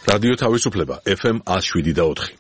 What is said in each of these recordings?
რადიო თავისუფლება FM 107.4.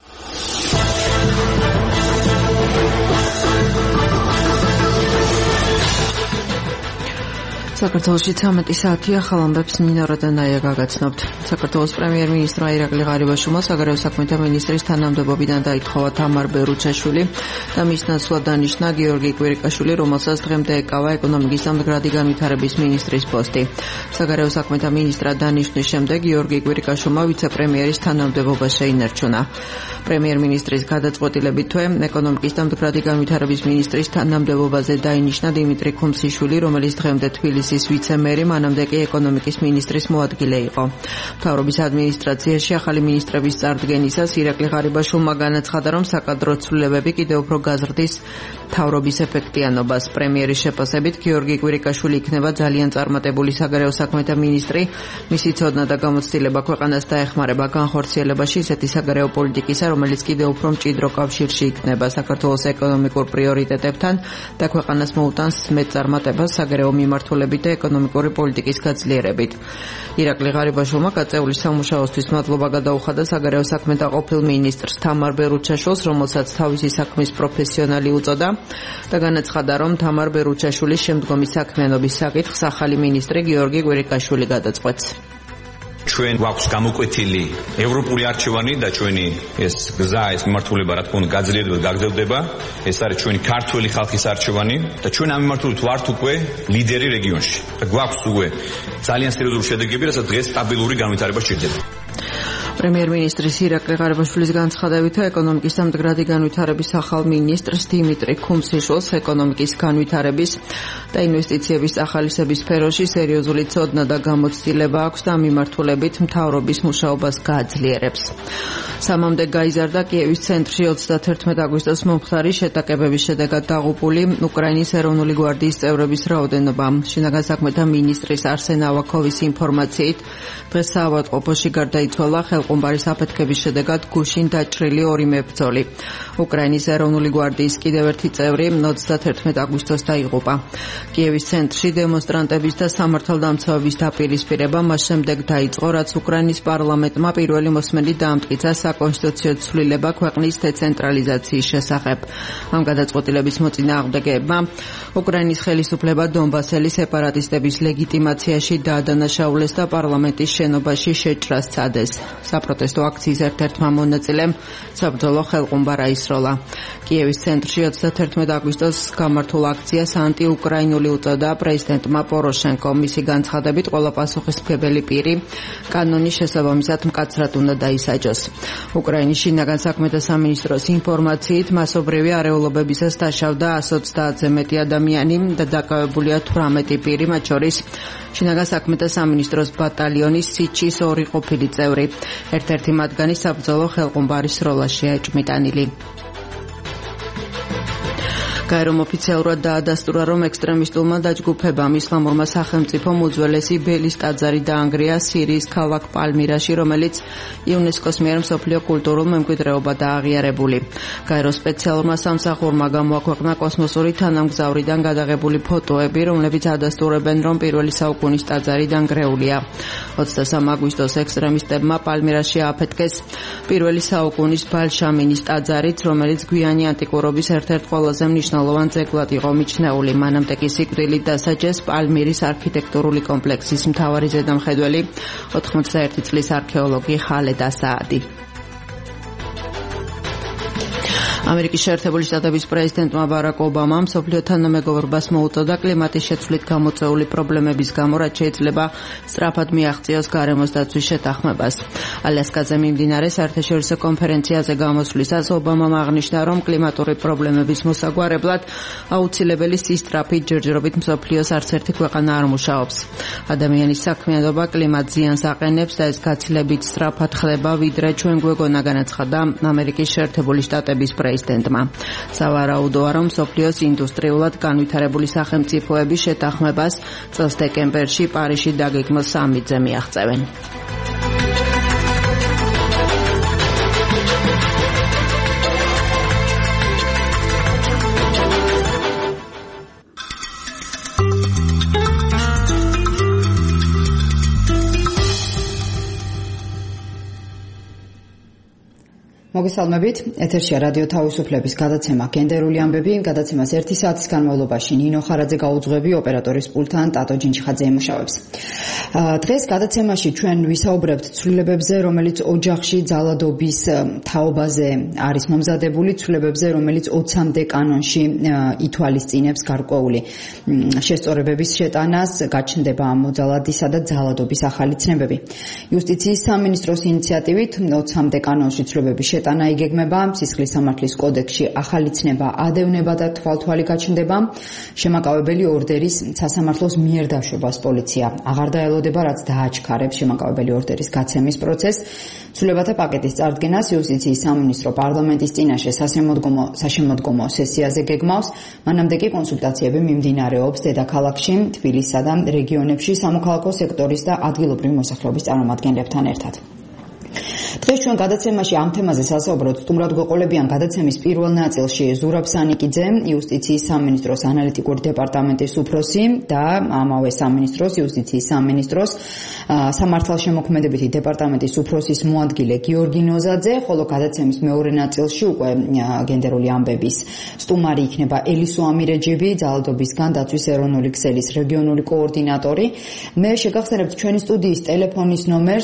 საქართველოში 13 საათია, ხალხამბებს ნინო როდანაია გაგაცნობთ. საქართველოს პრემიერ-მინისტრმა ირაკლი ღარიბაშვილმა საგარეო საქმეთა მინისტრის თანამდებობიდან დაითხოვა თამარ ბერუჩაშვილი და მის ნაცვლად დანიშნა გიორგი კვირიკაშვილი, რომელსაც დღემდე ეკავა ეკონომიკის და მდგრადი განვითარების მინისტრის პოსტი. საგარეო საქმეთა მინისტრად დანიშნვის შემდეგ გიორგი კვირიკაშვილმა ვიცე-პრემიერის თანამდებობა შეინარჩუნა. პრემიერ-მინისტრის გადაწყვეტილებით თვე ეკონომიკის და მდგრადი განვითარების მინისტრის თანამდებობაზე დაინიშნა დიმიტრი ქუმსიშვილი, რომელიც დღემდე თბილისის ვიცე-მერი, მანამდე კი ეკონომიკის მინისტრის მოადგილე იყო. მთავრობის ადმინისტრაციაში ახალი მინისტრების წარდგენისას ირაკლი ღარიბაშვილმა განაცხადა, რომ საკადრო ცვლილებები კიდევ უფრო გაზრდის მთავრობის ეფექტიანობას. პრემიერის შეფასებით გიორგი კვირიკაშვილი იქნება ძალიან წარმატებული საგარეო საქმეთა მინისტრი. მისი ცოდნა და გამოცდილება ქვეყანას დაეხმარება განხორციელებაში ისეთი საგარეო პოლიტიკისა, რომელიც კიდევ უფრო მჭიდრო კავშირში იქნება საქართველოს ეკონომიკურ პრიორიტეტებთან და ქვეყანას მოუტანს მეწარმატებას საგარეო მიმართულებით და ეკონომიკური პოლიტიკის გაძლიერებით. ირაკლი ღარიბაშვილმა გაწეული სამუშაოსთვის მადლობა გადაუხადა საგარეო საქმეთა ყოფილ მინისტრს თამარ ბერუჩაშვილს, რომელსაც თავისი საქმის პროფესიონალი უწოდა და განაცხადა, რომ თამარ ბერუჩაშვილის შემდგომი საქმიანობის საკითხს ახალი მინისტრი გიორგი კვირიკაშვილი გადაწყვეტს. ჩვენ გვაქვს გამოკვეთილი ევროპული არჩევანი და ჩვენი ეს გზა, ეს მიმართულება რა თქმა უნდა გაძლიერდება და გაგრძელდება. ეს არის ჩვენი ქართველი ხალხის არჩევანი და ჩვენ ამ მიმართულებით ვართ უკვე ლიდერი რეგიონში. და გვაქვს უკვე ძალიან სერიოზული შედეგები, რასაც დღეს სტაბილური განვითარება სჭირდება. პრემიერ-მინისტრის ირაკლი ღარიბაშვილის განცხადებით, ეკონომიკის და მდგრადი განვითარების ახალ მინისტრს დიმიტრი ქუმსიშვილს ეკონომიკის განვითარების და ინვესტიციების ახალისების სფეროში სერიოზული ცოდნა და გამოცდილება აქვს და მიმართულებით მთავრობის მუშაობას გააძლიერებს. სამამდე გაიზარდა კიევის ცენტრში 31 აგვისტოს მომხდარი შეტაკებების შედეგად დაღუპული უკრაინის ეროვნული გვარდიის წევრების რაოდენობა. შინაგან საქმეთა მინისტრის არსენ ავაკოვის ინფორმაციით, დღეს საავადმყოფოში გარდაიცვალა ხელყუმბარის აფეთქების შედეგად გუშინ დაჭრილი 2 მებრძოლი. უკრაინის ეროვნული გვარდიის კიდევ ერთი წევრი 31 აგვისტოს დაიღუპა. კიევის ცენტრში დემონსტრანტების და სამართალდამცავების დაპირისპირება მას შემდეგ დაიწყო, რაც უკრაინის პარლამენტმა პირველი მოსმენით დაამტკიცა საკონსტიტუციო ცვლილება ქვეყნის დეცენტრალიზაციის შესახებ. ამ გადაწყვეტილების მოწინააღმდეგეებმა უკრაინის ხელისუფლება დონბასელი სეპარატისტების ლეგიტიმაციაში დაადანაშაულეს და პარლამენტის შენობაში შეჭრას სცადეს. საპროტესტო აქციის ერთ-ერთმა მონაწილემ საბრძოლო ხელყუმბა აისროლა. კიევის ცენტრში 31 აგვისტოს გამართულ აქციას ანტიუკრაინული უწოდა პრეზიდენტმა პოროშენკომ. მისი განცხადებით, ყველა პასუხისმგებელი პირი კანონის შესაბამისად მკაცრად უნდა დაისაჯოს. უკრაინის შინაგან საქმეთა სამინისტროს ინფორმაციით, მასობრივი არეულობებისას დაშავდა 130-ზე მეტი ადამიანი და დაკავებულია 18 პირი, მათ შორის შინაგან საქმეთა სამინისტროს ბატალიონის სიჩის 2 ყოფილი წევრი. ერთ-ერთი მათგანი საბრძოლო ხელყუმბარის სროლაშია ეჭმიტანილი. გაერომ ოფიციალურად დაადასტურა, რომ ექსტრემისტულმა დაჯგუფებამ ისლამურმა სახელმწიფომ უძველესი ბელის ტაძარი დაანგრია სირიის ქალაქ პალმირაში, რომელიც იუნესკოს მიერ მსოფლიო კულტურულ მემკვიდრეობად აღიარებული. გაეროს სპეციალურმა სამსახურმა გამოაქვეყნა კოსმოსური თანამგზავრიდან გადაღებული ფოტოები, რომლებიც ადასტურებენ, რომ პირველი საუკუნის ტაძარი დანგრეულია. 23 აგვისტოს ექსტრემისტებმა პალმირაში ააფეთქეს პირველი საუკუნის ბალშამინის ტაძარიც, რომელიც გვიანი ანტიკურობის ერთ-ერთ ყველაზე მნიშვნელოვან ძეგლად იყო მიჩნეული. მანამდე კი სიკვდილით დასაჯეს პალმირის არქიტექტურული კომპლექსის მთავარი ზედამხედველი 91 წლის არქეოლოგი ხალედ ასაადი. ამერიკის შეერთებული შტატების პრეზიდენტმა ბარაკ ობამამ მსოფლიო თანამეგობრობას მოუწოდა კლიმატის შეცვლით გამოწვეული პრობლემების გამო, რაც შეიძლება სწრაფად მიაღწიოს გარემოს დაცვის შეთანხმებას. ალასკაზე მიმდინარე საერთაშორისო კონფერენციაზე გამოსვლისას ობამამ აღნიშნა, რომ კლიმატური პრობლემების მოსაგვარებლად აუცილებელი სისწრაფით ჯერჯერობით მსოფლიოს არც ერთი ქვეყანა არ მუშაობს. ადამიანის საქმიანობა კლიმატ ზიანს აყენებს და ეს გაცილებით სწრაფად ხდება, ვიდრე ჩვენ გვეგონა, განაცხადა ამერიკის შეერთებული შტატების პრეზიდენტმა. სავარაუდოა, რომ მსოფლიოს ინდუსტრიულად განვითარებული სახელმწიფოების შეთანხმებას წელს დეკემბერში პარიზში დაგეგმოს სამიტზე მიაღწევენ. მოგესალმებით. ეთერშია რადიო თავისუფლების გადაცემა გენდერული ამბები. გადაცემას 1 საათის განმავლობაში ნინო ხარაძე გაუძღვები, ოპერატორის პულტთან ტატო ჯინჩხაძე ემუშავებს. დღეს გადაცემაში ჩვენ ვისაუბრებთ ცვლილებებზე, რომელიც ოჯახში ძალადობის თაობაზე არის მომზადებული, ცვლილებებზე, რომელიც 20-მდე კანონში ითვალისწინებს გარკვეული შესწორებების შეტანას, გაჩნდება მოძალადისა და ძალადობის ახალი ცნებები. იუსტიციის სამინისტროს ინიციატივით 20-მდე კანონში ცვლილებების შეტანა იგეგმება, სისხლის სამართლის კოდექსში ახალი ცნება ადევნება და თვალთვალი გაჩნდება, შემაკავებელი ორდერის სასამართლოს მიერ დაშვებას პოლიცია აღარ დაელოდება, რაც დააჩქარებს შემაკავებელი ორდერის გაცემის პროცესს. ცვლილებათა პაკეტის წარდგენას იუსტიციის სამინისტრო პარლამენტის წინაშე საშემოდგომო სესიაზე გეგმავს, მანამდე კი კონსულტაციები მიმდინარეობს დედაქალაქში, თბილისსა და რეგიონებში სამოქალაქო სექტორის და ადგილობრივი მოსახლეობის წარმომადგენლებთან ერთად. დღეს ჩვენ გადაცემაში ამ თემაზე სასაუბროთ. სტუმრად გვეყოლებიან გადაცემის პირველ ნაწილში ზურაბ სანიკიძე, იუსტიციის სამინისტროს ანალიტიკური დეპარტამენტის უფროსი და ამავე სამინისტროს, იუსტიციის სამინისტროს სამართალშემოქმედებითი დეპარტამენტის უფროსის მოადგილე გიორგი ნოზაძე, ხოლო გადაცემის მეორე ნაწილში უკვე გენდერული ამბების სტუმარი იქნება ელისო ამირეჯიბი, ძალადობისგან დაცვის ეროვნული ქსელის რეგიონული კოორდინატორი. მე შეგახსენებთ ჩვენი სტუდიის ტელეფონის ნომერს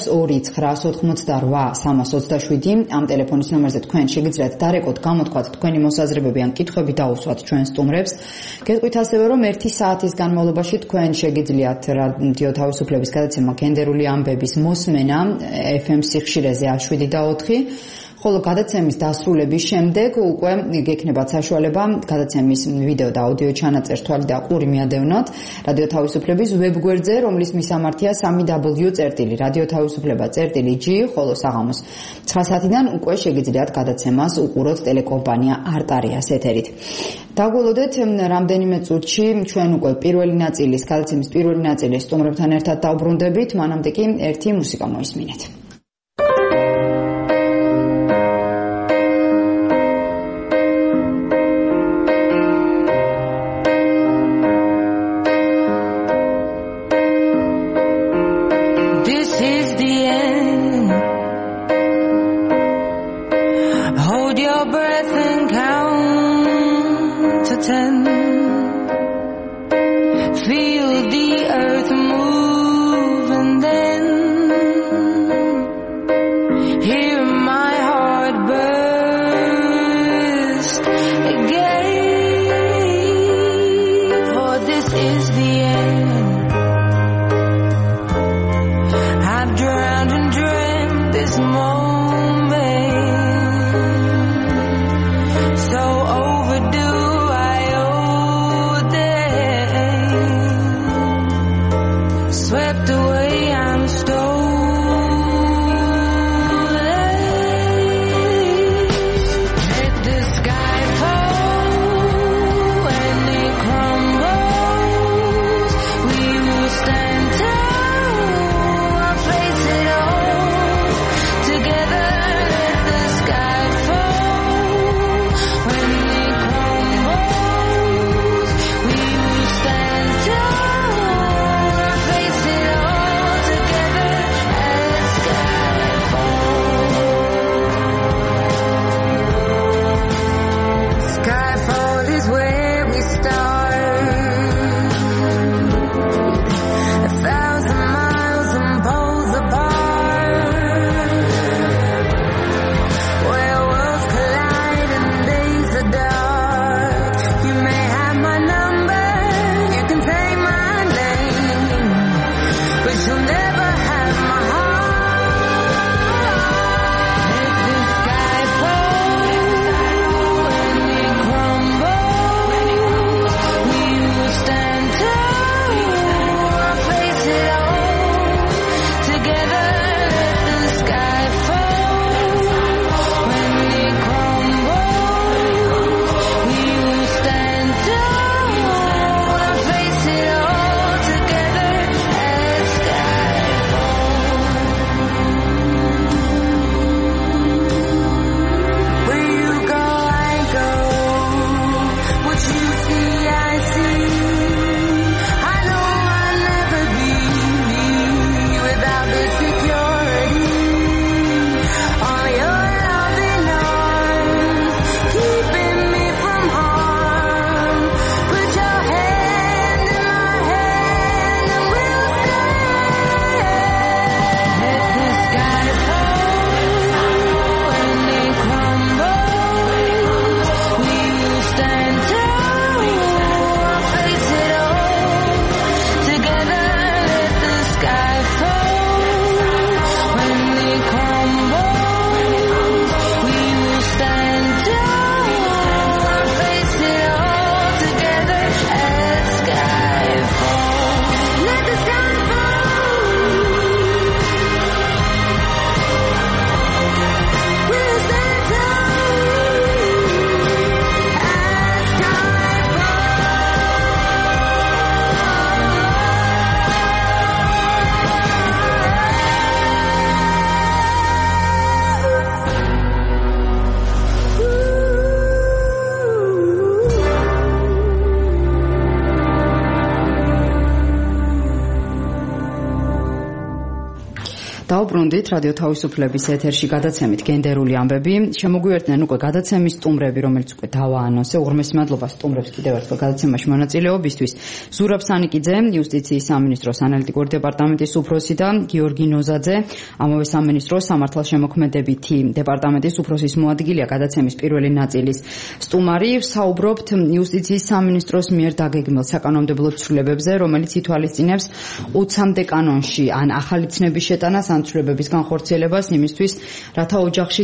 2988327. ამ ტელეფონის ნომერზე თქვენ შეგიძლიათ დარეკოთ, გამოთქვათ თქვენი მოსაზრებები ან კითხვები დაუსვათ ჩვენ სტუმრებს. გეტყვით ასევე, რომ 1 საათის განმავლობაში თქვენ შეგიძლიათ რადიო თავისუფლების გადაცემა გენდერული ამბების მოსმენა FM სიხშირეზე 7/4. ხოლო გადაცემის დასრულების შემდეგ უკვე გექნებათ საშუალება გადაცემის ვიდეო და აუდიო ჩანაწერს თვალი და ყური მიადევნოთ რადიო თავისუფლების ვებგვერდზე, რომლის მისამართია www.radiotavisufleba.gi, ხოლო საღამოს 9 საათიდან უკვე შეგიძლიათ გადაცემას უყუროთ ტელეკომპანია არტარიას ეთერით. დაგველოდეთ რამდენიმე წუთში ჩვენ უკვე გადაცემის პირველი ნაწილის სტუმრებთან ერთად დავბრუნდებით, მანამდე კი ერთი მუსიკა მოისმინეთ. დავბრუნდით რადიო თავისუფლების ეთერში გადაცემით გენდერული ამბები. შემოგვიერთდნენ უკვე გადაცემის სტუმრები, რომელიც უკვე დავაანონსე. უღრმესი მადლობა სტუმრებს კიდევ ერთხელ გადაცემაში მონაწილეობისთვის. ზურაბ სანიკიძე, იუსტიციის სამინისტროს ანალიტიკური დეპარტამენტის უფროსი და გიორგი ნოზაძე, ამავე სამინისტროს სამართალშემოქმედებითი დეპარტამენტის უფროსის მოადგილეა გადაცემის პირველი ნაწილის სტუმარი. საუბრობთ იუსტიციის სამინისტროს მიერ დაგეგმილ საკანონმდებლო ცვლილებებზე, რომელიც ითვალისწინებს 20-მდე კანონში ან ახალი ცნების შეტანას ან ცვლილებების განხორციელებას იმისთვის, რათა ოჯახში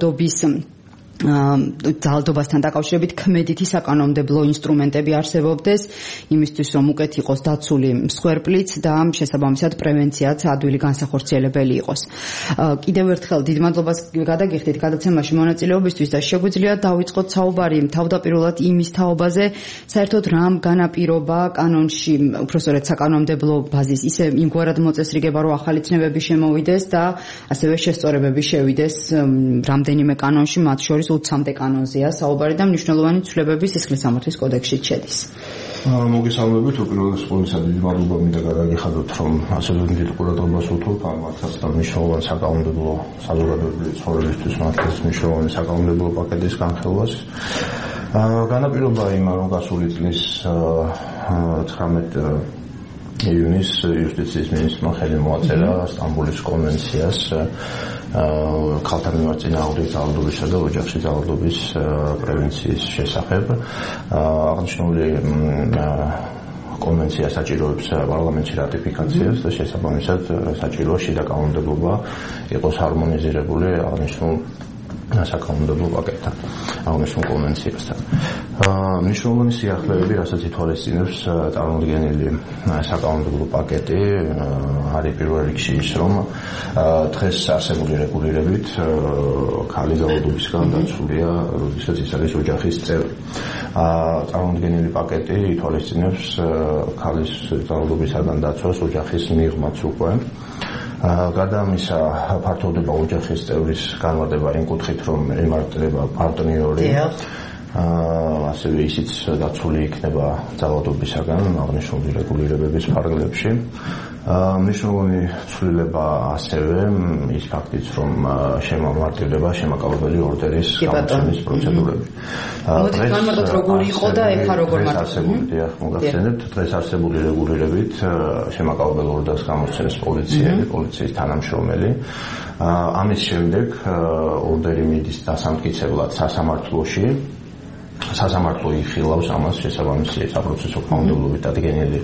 ძალადობასთან დაკავშირებით ქმედითი საკანონმდებლო ინსტრუმენტები არსებობდეს, იმისთვის რომ უკეთ იყოს დაცული მსხვერპლიც და შესაბამისად პრევენციაც ადვილი განსახორციელებელი იყოს. კიდევ ერთხელ დიდ მადლობას გადაგიხდით გადაცემაში მონაწილეობისთვის და შეგვიძლია დავიწყოთ საუბარი თავდაპირველად იმის თაობაზე, საერთოდ რამ განაპირობა კანონში, უпроსტოდ საკანონმდებლო ბაზის ისე იმგვარად მოწესრიგება, რომ ახალი ცნებები შემოვიდეს და ასევე შესწორებები შევიდეს რამდენიმე კანონში, მათ შორის 20-მდე კანონზეა საუბარი და მნიშვნელოვანი ცვლილებები სისხლის სამართლის კოდექსში შედის. მოგესალმებით, უპირველეს ყოვლისა დიდი მადლობა მინდა გადაგიხადოთ, რომ ასევე დიდ ყურადღებას უთმობ ამათაც და მნიშვნელოვანი საკანონმდებლო საზოგადოებრივი ცხოვრებისთვის მართლის მნიშვნელოვანი საკანონმდებლო პაკეტის განხილვას. განაპირობა იმა, რომ გასული წლის 19 იუნის იუსტიციის მინისტრმა ხელი მოაწერა სტამბოლის კონვენციას ქალთა მიმართ წინააღმდეგ ძალადობისა და ოჯახში ძალადობის პრევენციის შესახებ. აღნიშნული კონვენცია საჭიროებს პარლამენტში რატიფიკაციას და შესაბამისად საჭიროა შიდა კანონმდებლობა იყოს ჰარმონიზირებული აღნიშნულ საკანონმდებლო პაკეტთან, აღნიშნულ კონვენციასთან. მნიშვნელოვანი სიახლეები, რასაც ითვალისწინებს წარმოდგენილი საკანონმდებლო პაკეტი, არის პირველ რიგში ის, რომ დღეს არსებული რეგულირებით ქალი ძალადობისგან დაცულია, როდესაც ის არის ოჯახის წევრი. წარმოდგენილი პაკეტი ითვალისწინებს ქალის ძალადობისგან დაცვას ოჯახის მიღმაც უკვე. გარდა ამისა, ფართოვდება ოჯახის წევრის განმარტება იმ კუთხით, რომ ემართება პარტნიორი, ასევე ისიც დაცული იქნება ძალადობისაგან აღნიშნული რეგულირებების ფარგლებში. მნიშვნელოვანი ცვლილება ასევე ის ფაქტიც, რომ შემამართლდება შემაკავებელი ორდერის გამოცემის პროცედურები. დღეს როგორი იყო და ეხლა როგორ მოგახსენებთ, დღეს არსებული რეგულირებით შემაკავებელ ორდერს გამოცემს პოლიციის თანამშრომელი. ამის შემდეგ ორდერი მიდის დასამტკიცებლად სასამართლოში. სასამართლო იხილავს ამას შესაბამისი საპროცესო კანონმდებლობით დადგენილი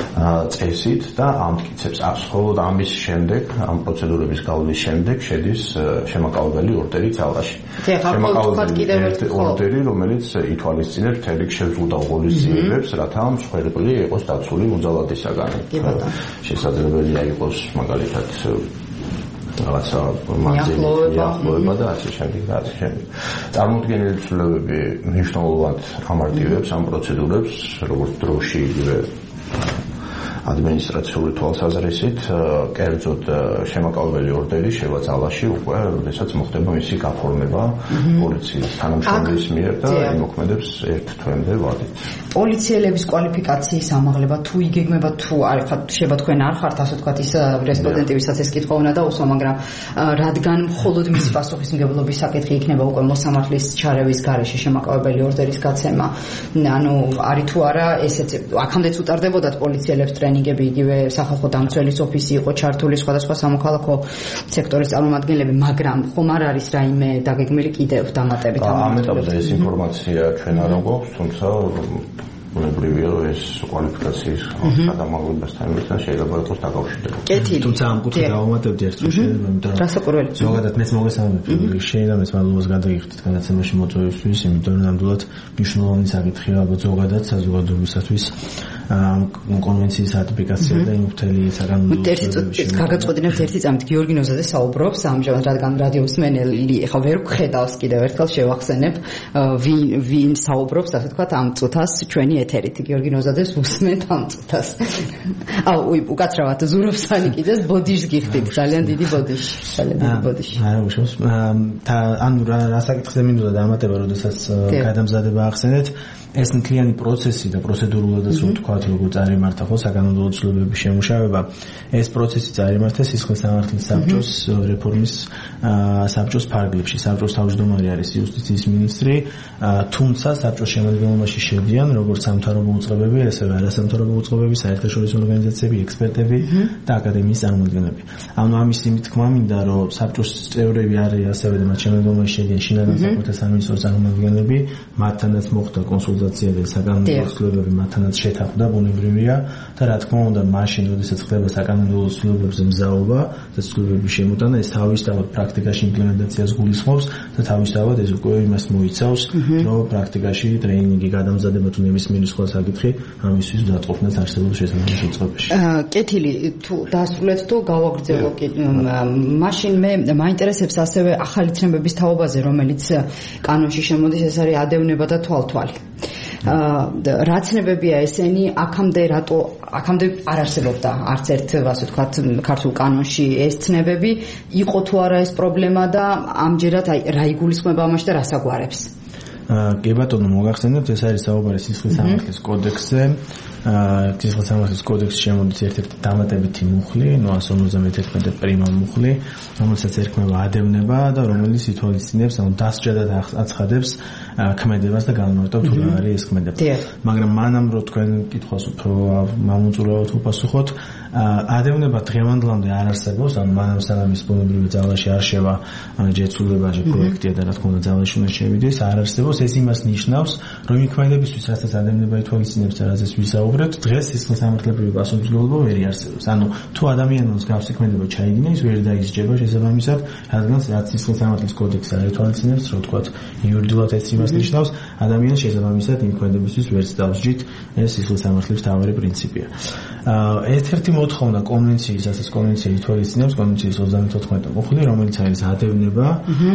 წესით და ამტკიცებს ახსოვს ამის შემდეგ, ამ პროცედურების გავლის შემდეგ შედის შემაკავებელი ორდერი ძალაში. შემაკავებელი ორდერი, რომელიც ითვალისწინებს მთელი შეზღუდვა ღონისძიებებს, რათა მსხვერპლი იყოს დაცული მოძალადისაგან. შესაძლებელია იყოს მაგალითად რაღაცა მიახლოება და ასე შემდეგ და ასე შემდეგ. წარმოდგენილი ცვლილებები მნიშვნელოვნად ამარტივებს ამ პროცედურებს, როგორც დროში, იგივე ადმინისტრაციული თვალსაზრისით, კერძოდ შემაკავებელი ორდერი შევა ძალაში უკვე, როდესაც მოხდება მისი გაფორმება პოლიციის თანამშრომლის მიერ და იმოქმედებს 1 თვემდე ვადით. პოლიციელების კვალიფიკაციის ამაღლება თუ იგეგმება თუ არ ხართ, შეიძლება თქვენ არ ხართ, ასე ვთქვათ, ის რესპონდენტი, ვისაც ეს კითხვა უნდა დაუსვა, მაგრამ რადგან მხოლოდ მისი პასუხისმგებლობის საკითხი იქნება უკვე მოსამართლის ჩარევის გარეშე შემაკავებელი ორდერის გაცემა, ანუ არის თუ არა ესეც აქამდეც უტარდებოდათ პოლიციელებს ტრენინგები, იგივე სახალხო დამცველის ოფისი იყო ჩართული სხვადასხვა სამოქალაქო სექტორის წარმომადგენლები, მაგრამ ხომ არ არის რაიმე დაგეგმილი კიდევ დამატებით ამ ეტაპზე ეს ინფორმაცია ჩვენ არ გვაქვს, თუმცა უნებრივია რომ ეს კვალიფიკაციის გადამაღლებასთან შეიძლება იყოს დაკავშირებული. თუმცა ამ კუთხით დავამატებდი ერთ რასაკვირველი. ზოგადად მეც მოგესალმებით. შეიძლება მეც მადლობას გადაგიხდით განაცემაში მოწვევისთვის, იმიტომ რომ ნამდვილად მნიშვნელოვანი საკითხია ალბათ ზოგადად საზოგადოებისათვის კონვენციის რატიფიკაცია და იმ მთელი საკანონმდებლო გაგაწყვეტინებთ ერთი წამით გიორგი ნოზაძე საუბრობს ამჟამად, რადგან რადიოს მსმენელი ახლა ვერ გხედავს კიდევ ერთხელ შევახსენებ ვინ საუბრობს, ასე ვთქვათ, ამ წუთას ჩვენი ეთერით. გიორგი ნოზაძეს უსმენთ ამ წუთას. უკაცრავად ზურაბ სანიკიძეს ბოდიშს გიხდით, ძალიან დიდი ბოდიში, ძალიან დიდი ბოდიში. არა უშავს. ანუ რა საკითხზე მინდოდა დამატება, როდესაც გადამზადება ახსენეთ, ეს მთლიანი პროცესი და პროცედურულადაც რომ თქვა თავად როგორ წარიმართა ხო საკანონმდებლო ცვლილებების შემუშავება, ეს პროცესი წარიმართა სისხლის სამართლის საბჭოს რეფორმის საბჭოს ფარგლებში. საბჭოს თავმჯდომარე არის იუსტიციის მინისტრი, თუმცა საბჭოს შემადგენლობაში შედიან როგორც სამთავრობო უწყებები, ასევე არასამთავრობო უწყებები, საერთაშორისო ორგანიზაციები, ექსპერტები და აკადემიის წარმომადგენლები. ანუ ამის იმით თქმა მინდა, რომ საბჭოს წევრები არის ასევე და მათ შემადგენლობაში შედიან შინაგან საქმეთა სამინისტროს წარმომადგენლები, მათთანაც მოხდა კონსულტაცია და საკანონმდებლო ცვლილებები მათთანაც შეთანხმდა, ბუნებრივია და რა თქმა უნდა, მაშინ, როდესაც ხდება საკანონმდებლო ცვლილებებზე მზაობა და ცვლილებების შემოტანა, ეს თავისთავად პრაქტიკაში იმპლემენტაციას გულისხმობს და თავისთავად ეს უკვე იმას მოიცავს, რომ პრაქტიკაში ტრეინინგი, გადამზადება თუ ნებისმიერი სხვა საკითხი ამისთვის დაწყობნაც არსებობს შესაბამის უწყებაში. კეთილი, თუ დაასრულეთ თუ გავაგრძელო, მაშინ მე მაინტერესებს ასევე ახალი ცნებების თაობაზე, რომელიც კანონში შემოდის, ეს არის ადევნება და თვალთვალი. რა ცნებებია ესენი, აქამდე არ არსებობდა არც ერთ, ასე ვთქვათ, ქართულ კანონში ეს ცნებები, იყო თუ არა ეს პრობლემა და ამჯერად რა იგულისხმება ამაში და რას აგვარებს? კი ბატონო, მოგახსენებთ, ეს არის საუბარი სისხლის სამართლის კოდექსზე. სისხლის სამართლის კოდექსში შემოდის ერთ-ერთი დამატებითი მუხლი, 151 პრიმა მუხლი, რომელსაც ერქმევა ადევნება და რომელიც ითვალისწინებს, ანუ დასჯადად აცხადებს ქმედებას და განმარტავს თუ რა არის ეს ქმედება. მაგრამ მანამ რომ თქვენ კითხვას უფრო მამოწურავად უპასუხოთ, ადევნება დღევანდლამდე არ არსებობს, ანუ მანამ სანამ ის ბუნებრივი ძალაში არ შევა ჯეცულებაში პროექტია და რა თქმა უნდა ძალაში უნდა შევიდეს, არ არსებობს. ეს იმას ნიშნავს, რომ იმ ქმედებისთვის, რასაც ადევნება ითვალისწინებს და რაზეც ვისაუბრეთ, დღეს სისხლის სამართლებრივი პასუხისმგებლობა ვერ არსებობს. ანუ თუ ადამიანს გავს ქმედება ჩაიგინა, ის ვერ დაისჯება შესაბამისად, რადგან რაც სისხლის სამართლის კოდექსი არ ითვალისწინებს, რომ თქვათ, იურიდიულად ეს იმას ნიშნავს, ადამიანს შესაბამისად იმ ქმედებისთვის ვერც დავსჯით, ეს სისხლის სამართლის მთავარი პრინციპია. ერთ-ერთი მოთხოვნა კონვენციის, ასეთ კონვენციის ითვალისწინებს, კონვენციის 34 მუხლი, რომელიც არის ადევნება,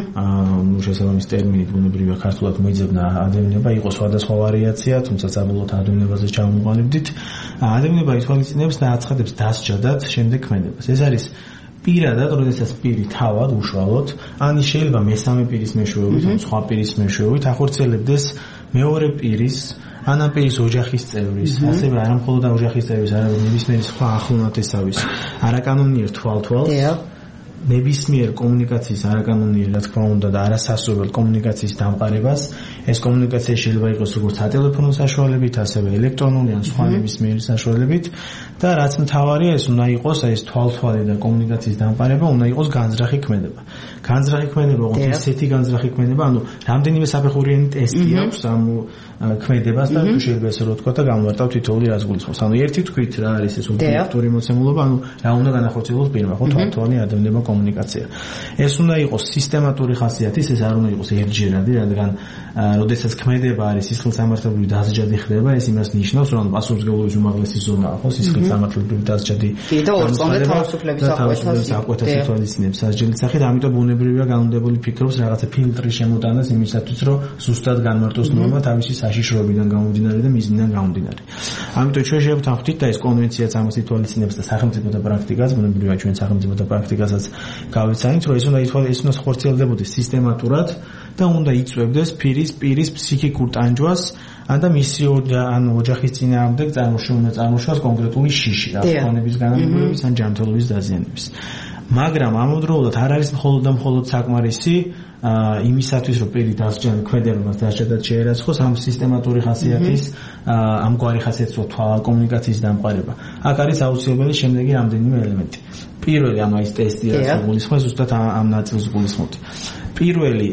შესაბამის ტერმინით ბუნებრივია ქართულად მოიძებნა ადევნება, იყო სხვადასხვა ვარიაცია, თუმცა საბოლოოდ ადევნებაზე ჩავმოყალიბდით. ადევნება ითვალისწინებს და აცხადებს დასჯადად შემდეგ ქმედებას. ეს არის პირადად, როდესაც პირი თავად უშუალოდ, ან შეიძლება მესამე პირის მეშვეობით, ან სხვა პირის მეშვეობით ახორციელებდეს მეორე პირის, ან ამ პირის ოჯახის წევრის, ასევე არა მხოლოდ ოჯახის წევრის, არამედ ნებისმიერი სხვა ახლონათესავის არაკანონიერ თვალთვალს, ნებისმიერ კომუნიკაციის არაკანონიერი, რა თქმა უნდა, და არასასურველ კომუნიკაციის დამყარებას. ეს კომუნიკაცია შეიძლება იყოს როგორც სატელეფონო საშუალებით, ასევე ელექტრონული ან სხვა ნებისმიერი საშუალებით და რაც მთავარია, ეს უნდა იყოს, ეს თვალთვალი და კომუნიკაციის დამყარება უნდა იყოს განზრახი ქმედება. განზრახი ქმედება, ოღონდ ისეთი განზრახი ქმედება, ანუ რამდენიმე საფეხურიანი ტესტი აქვს ამ ქმედებას და თუ შეიძლება ესე რომ ვთქვა და გამოვარტავ თითოეული რას გულისხმობს. ანუ ერთი თქვით რა არის ეს ობიექტური მოცემულობა, ანუ რა უნდა განახორციელოს პირმა, ხო, თვალთვალი ადევნება კომუნიკაცია. ეს უნდა იყოს სისტემატური ხასიათის, ეს არ უნდა იყოს ერთჯერადი, რადგან როდესაც ქმედება არის სისხლის სამართლებრივი დასჯადი ხდება, ეს იმას ნიშნავს, რომ პასუხისმგებლობის უმაღლესი ზონაა, ხო, სისხლის სამართლებრივი დასჯადი. და ორწონდე თავისუფლების საკვეთას ითვალისწინებს სასჯელის სახით, ამიტომ ბუნებრივია განმდებული ფიქრობს რაღაცა ფილტრის შემოტანას იმისათვის, რომ ზუსტად განმარტოს ნორმა თავისი საშიშროებიდან გამომდინარე და მიზნიდან გამომდინარე. ამიტომ ჩვენ შევთანხმდით და ეს კონვენციაც ამას ითვალისწინებს და სახელმწიფო და პრაქტიკაც, ბუნებრივია ჩვენ სახელმწიფო და პრაქტიკასაც გავიცანით, რომ ეს უნდა ხორციელდებოდეს სისტემატურად და უნდა იწვევდეს პირის ფსიქიკურ ტანჯვას და მისი ან ოჯახის წინააღმდეგ უნდა წარმოშოს კონკრეტული შიში, რასხონების განადგურების ან ჯანმრთელობის დაზიანების. მაგრამ ამავდროულად არ არის მხოლოდ საკმარისი იმისათვის, რომ პირი ქმედებებას დასჯადად შეერაცხოს, ამ სისტემატური ხასიათის, ამგვარი ხასიათის კომუნიკაციის დამყარება. აქ არის აუცილებელი შემდეგი რამდენიმე ელემენტი. პირველი ამის ტესტი არის გულისხმობს, ზუსტად ამ ნაწილს გულისხმობთ. პირველი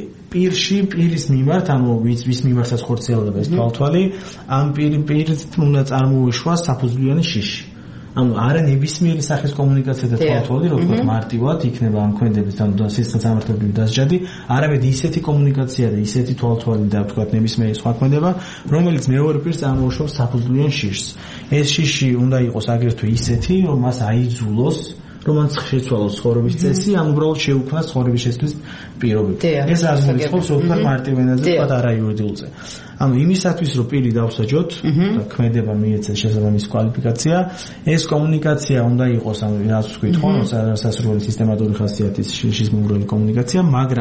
პირის მიმართ, ანუ ვის მიმართაც ხორციელდება ეს თვალთვალი, ამ პირს უნდა წარმოუშვას საფუძვლიანი შიში. ანუ არა ნებისმიერი სახის კომუნიკაცია და თვალთვალი, როგორც მარტივად იქნება ამ ქმედებისთან და სისხლის სამართლებრივი დასჯადი, არამედ ისეთი კომუნიკაცია და ისეთი თვალთვალი და ვთქვათ ნებისმიერი სხვა ქმედება, რომელიც მეორე პირს წარმოუშვავს საფუძვლიან შიშს. ეს შიში უნდა იყოს აგრეთვე ისეთი, რომ მას აიძულოს, romans შეცვალოს ცხოვრების წესი, ან უბრალოდ შეუქმნას ცხოვრების შესწავლის პირობები. ეს რას გულისხმობს, უბრალოდ მარტივენაზე, თქვათ არა იურიდიულზე. ანუ იმისათვის, რომ პირი დავსაჯოთ და ქმედება მიეცეს შესაბამის კვალიფიკაცია, ეს კომუნიკაცია უნდა იყოს, ანუ რაც ვთქვით, ხო, სასურველი სისტემატური ხასიათის შიშის მომგვრელი კომუნიკაცია, მაგრამ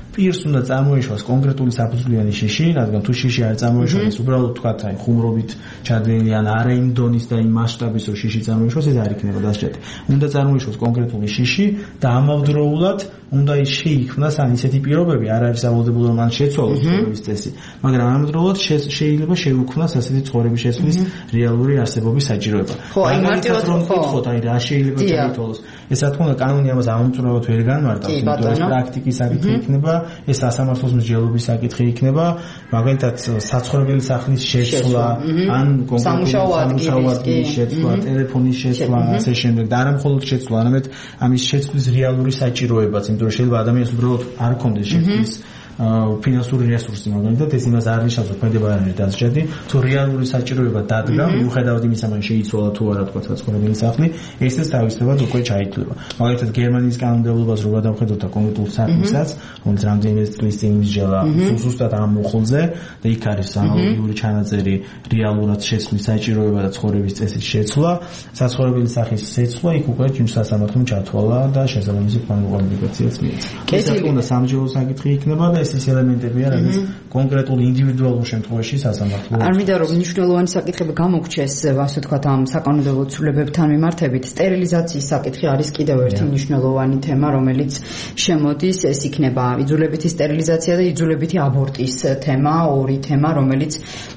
პირს უნდა წარმოიშვას კონკრეტული საფუძვლიანი შიში, რადგან თუ შიში არ წარმოიშვას, უბრალოდ თქვათ, აი ხუმრობით ჩადენილი ან არა იმ დონის და იმ მასშტაბის რო შიში წარმოიშვას, ეს არ იქნება დასჭედი. უნდა წარმოიშვას კონკრეტული შიში და ამავდროულად უნდა შეიქმნას ან ისეთი პირობები, არ არის სავალდებულო რომ ან შეცვალოს ცხოვრების წესი, მაგრამ ამავდროულად შეიძლება შეუქმნას ასეთი ცხოვრების შეცვლის რეალური არსებობის საჭიროება. ხო, აი მარტივად ვთქვათ, აი რა შეიძლება შეიცვალოს. ეს რა თქმა უნდა კანონი ამას ამომწურავად ვერ განმარტავს, იმიტომ რომ პრაქტიკის საკითხი იქნება, ეს სასამართლოს მსჯელობის საკითხი იქნება, მაგალითად საცხოვრებელი სახლის შეცვლა, ან სამუშაო ადგილის შეცვლა, ტელეფონის შეცვლა, ასე შემდეგ და არა მხოლოდ შეცვლა, არამედ ამის შეცვლის რეალური საჭიროებაც, იმიტომ რომ შეიძლება ადამიანს უბრალოდ არ ქონდეს შეცვლის ფინანსური რესურსი, მაგალითად ეს იმას არ ნიშნავს, რომ ქმედება არ არის დასჭედი, თუ რეალური საჭიროება დადგა, მიუხედავად იმისა, რომ შეიცვალა თუ არა თქვა საცხოვრებელი სახლი, ესეც თავისთავად უკვე ჩაითვლება. მაგალითად გერმანიის კანონმდებლობას რო გადავხედოთ და კონკრეტულ საქმესაც, რომელიც რამდენიმე წლის წინ მსჯელა ზუსტად ამ მოხელზე და იქ არის ანალოგიური ჩანაწერი რეალურად შეცვლის საჭიროება და ცხოვრების წესის შეცვლა, საცხოვრებელი სახის შეცვლა, იქ უკვე ჯიმს სასამართლომ ჩათვალა და შესაბამისი კვალიფიკაციაც მიეცა. ეს უნდა სამჯერო საკითხი იქნება და ეს ელემენტებია, რაც კონკრეტულ ინდივიდუალურ შემთხვევაში სასამართლო. არ მინდა რომ მნიშვნელოვანი საკითხები გამოგჩეს, ასე ვთქვათ, ამ საკანონმდებლო ცვლილებებთან მიმართებით. სტერილიზაციის საკითხი არის კიდევ ერთი მნიშვნელოვანი თემა, რომელიც შემოდის, ეს იქნება იძულებითი სტერილიზაცია და იძულებითი აბორტის თემა, ორი თემა, რომელიც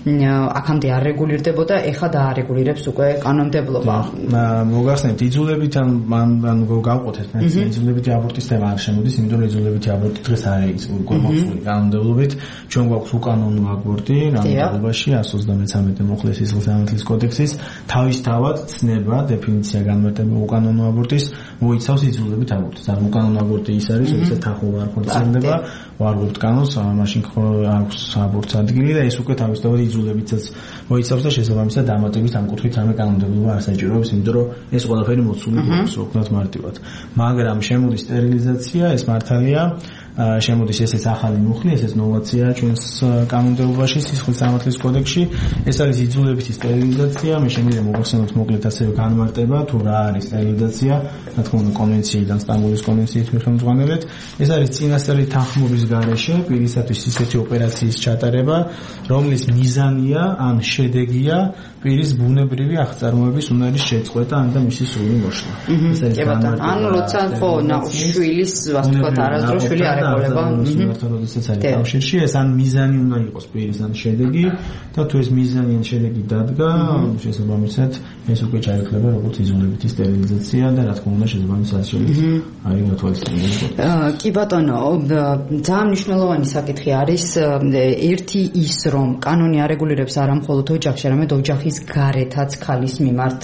აქამდე არ რეგულირდებოდა, ეხლა დაარეგულირებს უკვე კანონმდებლობა. მოგახსენებთ, იძულებით ან გავყოთ ეს იძულებითი აბორტის თემა არ შემოდის, იმიტომ რომ იძულებითი აბორტი დღეს არ არის გვამოწმული კანონმდებლობით, ჩვენ გვაქვს უკანონო აბორტი რამოდენობაში 133 მოხლის სისხლისამართლის კოდექსის თავისთავად ცნება დეფინიცია განმარტება უკანონო აბორტის მოიცავს იძულებით აბორტს. ან უკანონო აბორტი ის არის, როდესაც თანხმობა არ ხორციელდება, ვარგობთ კანონს, მაშინ აქვს აბორტს ადგილი და ეს უკვე თავისთავად იძულებითაც მოიცავს და შესაბამისად დამატებით ამ კუთხით რამე კანონმდებლობა არ საჭიროებს, იმიტომ რომ ეს ყველაფერი მოცული გვაქვს, რო ვქნათ მარტივად. მაგრამ შემოდის სტერილიზაცია, ეს მართალია, შემოდის ესეც ახალი მუხლი, ესეც ნოვაცია ჩვენს კანონმდებლობაში, სისხლისამართლის კოდექსში. ეს არის იძულებითი სტერილიზაცია, მე შემიძლია მოგახსენოთ მოკლედ ასევე განმარტება, თუ რა არის სტერილიზაცია, რა თქმა უნდა კონვენციიდან, სტამბოლის კონვენციით მიხედვით. ეს არის წინასწარი თანხმობის გარეშე პირისათვის ისეთი ოპერაციის ჩატარება, რომლის მიზანია ან შედეგია პირის ბუნებრივი აღწარმოების უნარის შეწყვეტა ან და მისი სრული მოშლა. ეს არის განმარტება. ანუ როცა ხო შვილის, ასე ვთქვათ, არასდროს შვილი არ ეყოლება. როდესაც არის კავშირში, ეს ან მიზანი უნდა იყოს პირის ან შედეგი და თუ ეს მიზანი ან შედეგი დადგა, შესაბამისად ეს უკვე ჩაითვლება როგორც იძულებითი სტერილიზაცია და რა თქმა უნდა შესაბამისად არის გათვალისწინებული. კი ბატონო, ძალიან მნიშვნელოვანი საკითხი არის ერთი ის, რომ კანონი არეგულირებს არა მხოლოდ ოჯახში, არამედ ოჯახის გარეთაც ქალის მიმართ,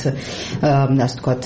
ასე ვთქვათ,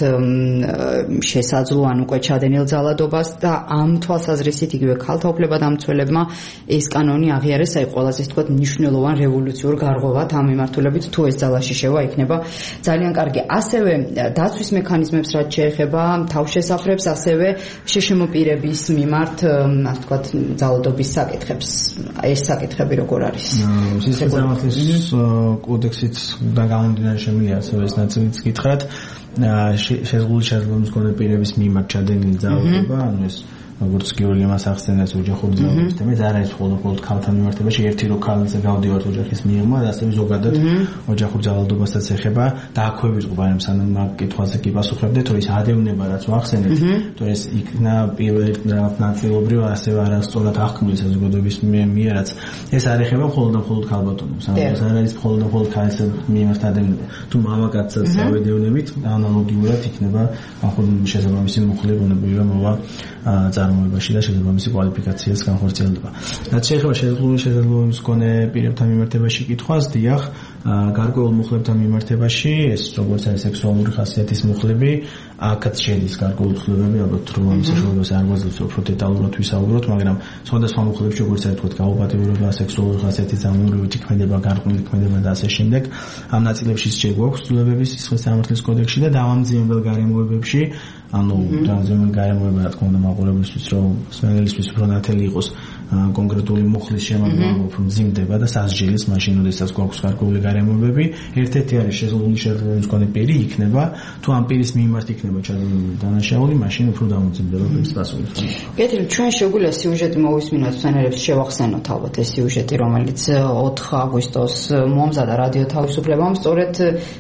შესაძლო ან უკვე ჩადენილ ძალადობას და ამ თვალსაზრისით იგივე ქალთა უფლებადამცველებმა ეს კანონი აღიარეს, აი ყველაზე ვთქვათ მნიშვნელოვან რევოლუციურ გარღვევად ამ მიმართულებით, თუ ეს ძალაში შევა იქნება ძალიან კარგი. ასევე დაცვის მექანიზმებს რაც შეეხება თავშესაფრებს, ასევე შეშემოპირების მიმართ, ასე ვთქვათ, ძალადობის საკითხებს. ეს საკითხები როგორ არის? სისხლისამართლის კოდექსით და გამომდინარე შემიძლია ასევე ეს ნაწილიც გითხრათ, შეზღუდული შესაძლებლობის მქონე პირების მიმართ ჩადენილი ძალადობა, ანუ ეს როგორც გიორგი მას ახსენებს ოჯახური ძალადობის თემა, არ არის მხოლოდ ქალთან მიმართებაში, ერთი რო ქალიზე გავდივართ ოჯახის მიღმა და ასევე ზოგადად ოჯახურ ძალადობასაც ეხება და აქვე ვიწყო, მაგრამ სანამ მაგ კითხვაზე კი პასუხებდეთ, რომ ის ადევნება რაც ვახსენეთ, თუ ეს იქნა პირველი ნაწილობრივ ასევე არასწორად აღქმული საზოგადოების მიერაც, ეს არ ეხება მხოლოდ ქალბატონებს, ეს არ არის მხოლოდ ქალის მიმართ ადევნება. თუ მამაკაცსაც ავედევნებით, ანალოგიურად იქნება ახლა შესაბამისი მუხლი ბუნებრივია მოვა წარმოებაში და შესაბამისი კვალიფიკაციას განხორციელდება. რაც შეეხება შეზღუდული შესაძლებლობის მქონე პირებთან მიმართებაში კითხვას, დიახ, გარკვეულ მუხლებთან მიმართებაში, ეს როგორც არის სექსუალური ხასიათის მუხლები, აქაც შედის გარკვეული ცვლილებები, ალბათ რომ ამ საშუალებას არ გვაძლევს უფრო დეტალურად ვისაუბროთ, მაგრამ სხვადასხვა მუხლებში როგორც არის თქვა გაუპატიურება, სექსუალური ხასიათის დამკვირვებითი ქმედება, გარკვეული ქმედება და ასე შემდეგ, ამ ნაწილებში შეგვაქვს ცვლილებები სისხლისამართლის კოდექსში და დამამძიმებელ გარემოებებში, ანუ დამამძიმებელ გარემოება, რა თქმა უნდა, მაყურებლისთვის, რომ სმენელისთვის უფრო ნათელი იყოს, კონკრეტული მუხლის შემადგენლობა მძიმდება და სასჯელის მაშინ როდესაც გვაქვს გარკვეული გარემოებები, ერთ-ერთი არის შეზღუდული შეხედულების მქონე პირი იქნება, თუ ამ პირის მიმართ იქნება ჩადენილი დანაშაული, მაშინ უფრო დამოწმდება პირის პასუხი. კეთილი, ჩვენ შეგვიძლია სიუჟეტი მოვისმინოთ, ფენერებს შევახსენოთ ალბათ ეს სიუჟეტი, რომელიც 4 აგვისტოს მომზადა რადიო თავისუფლებამ, სწორედ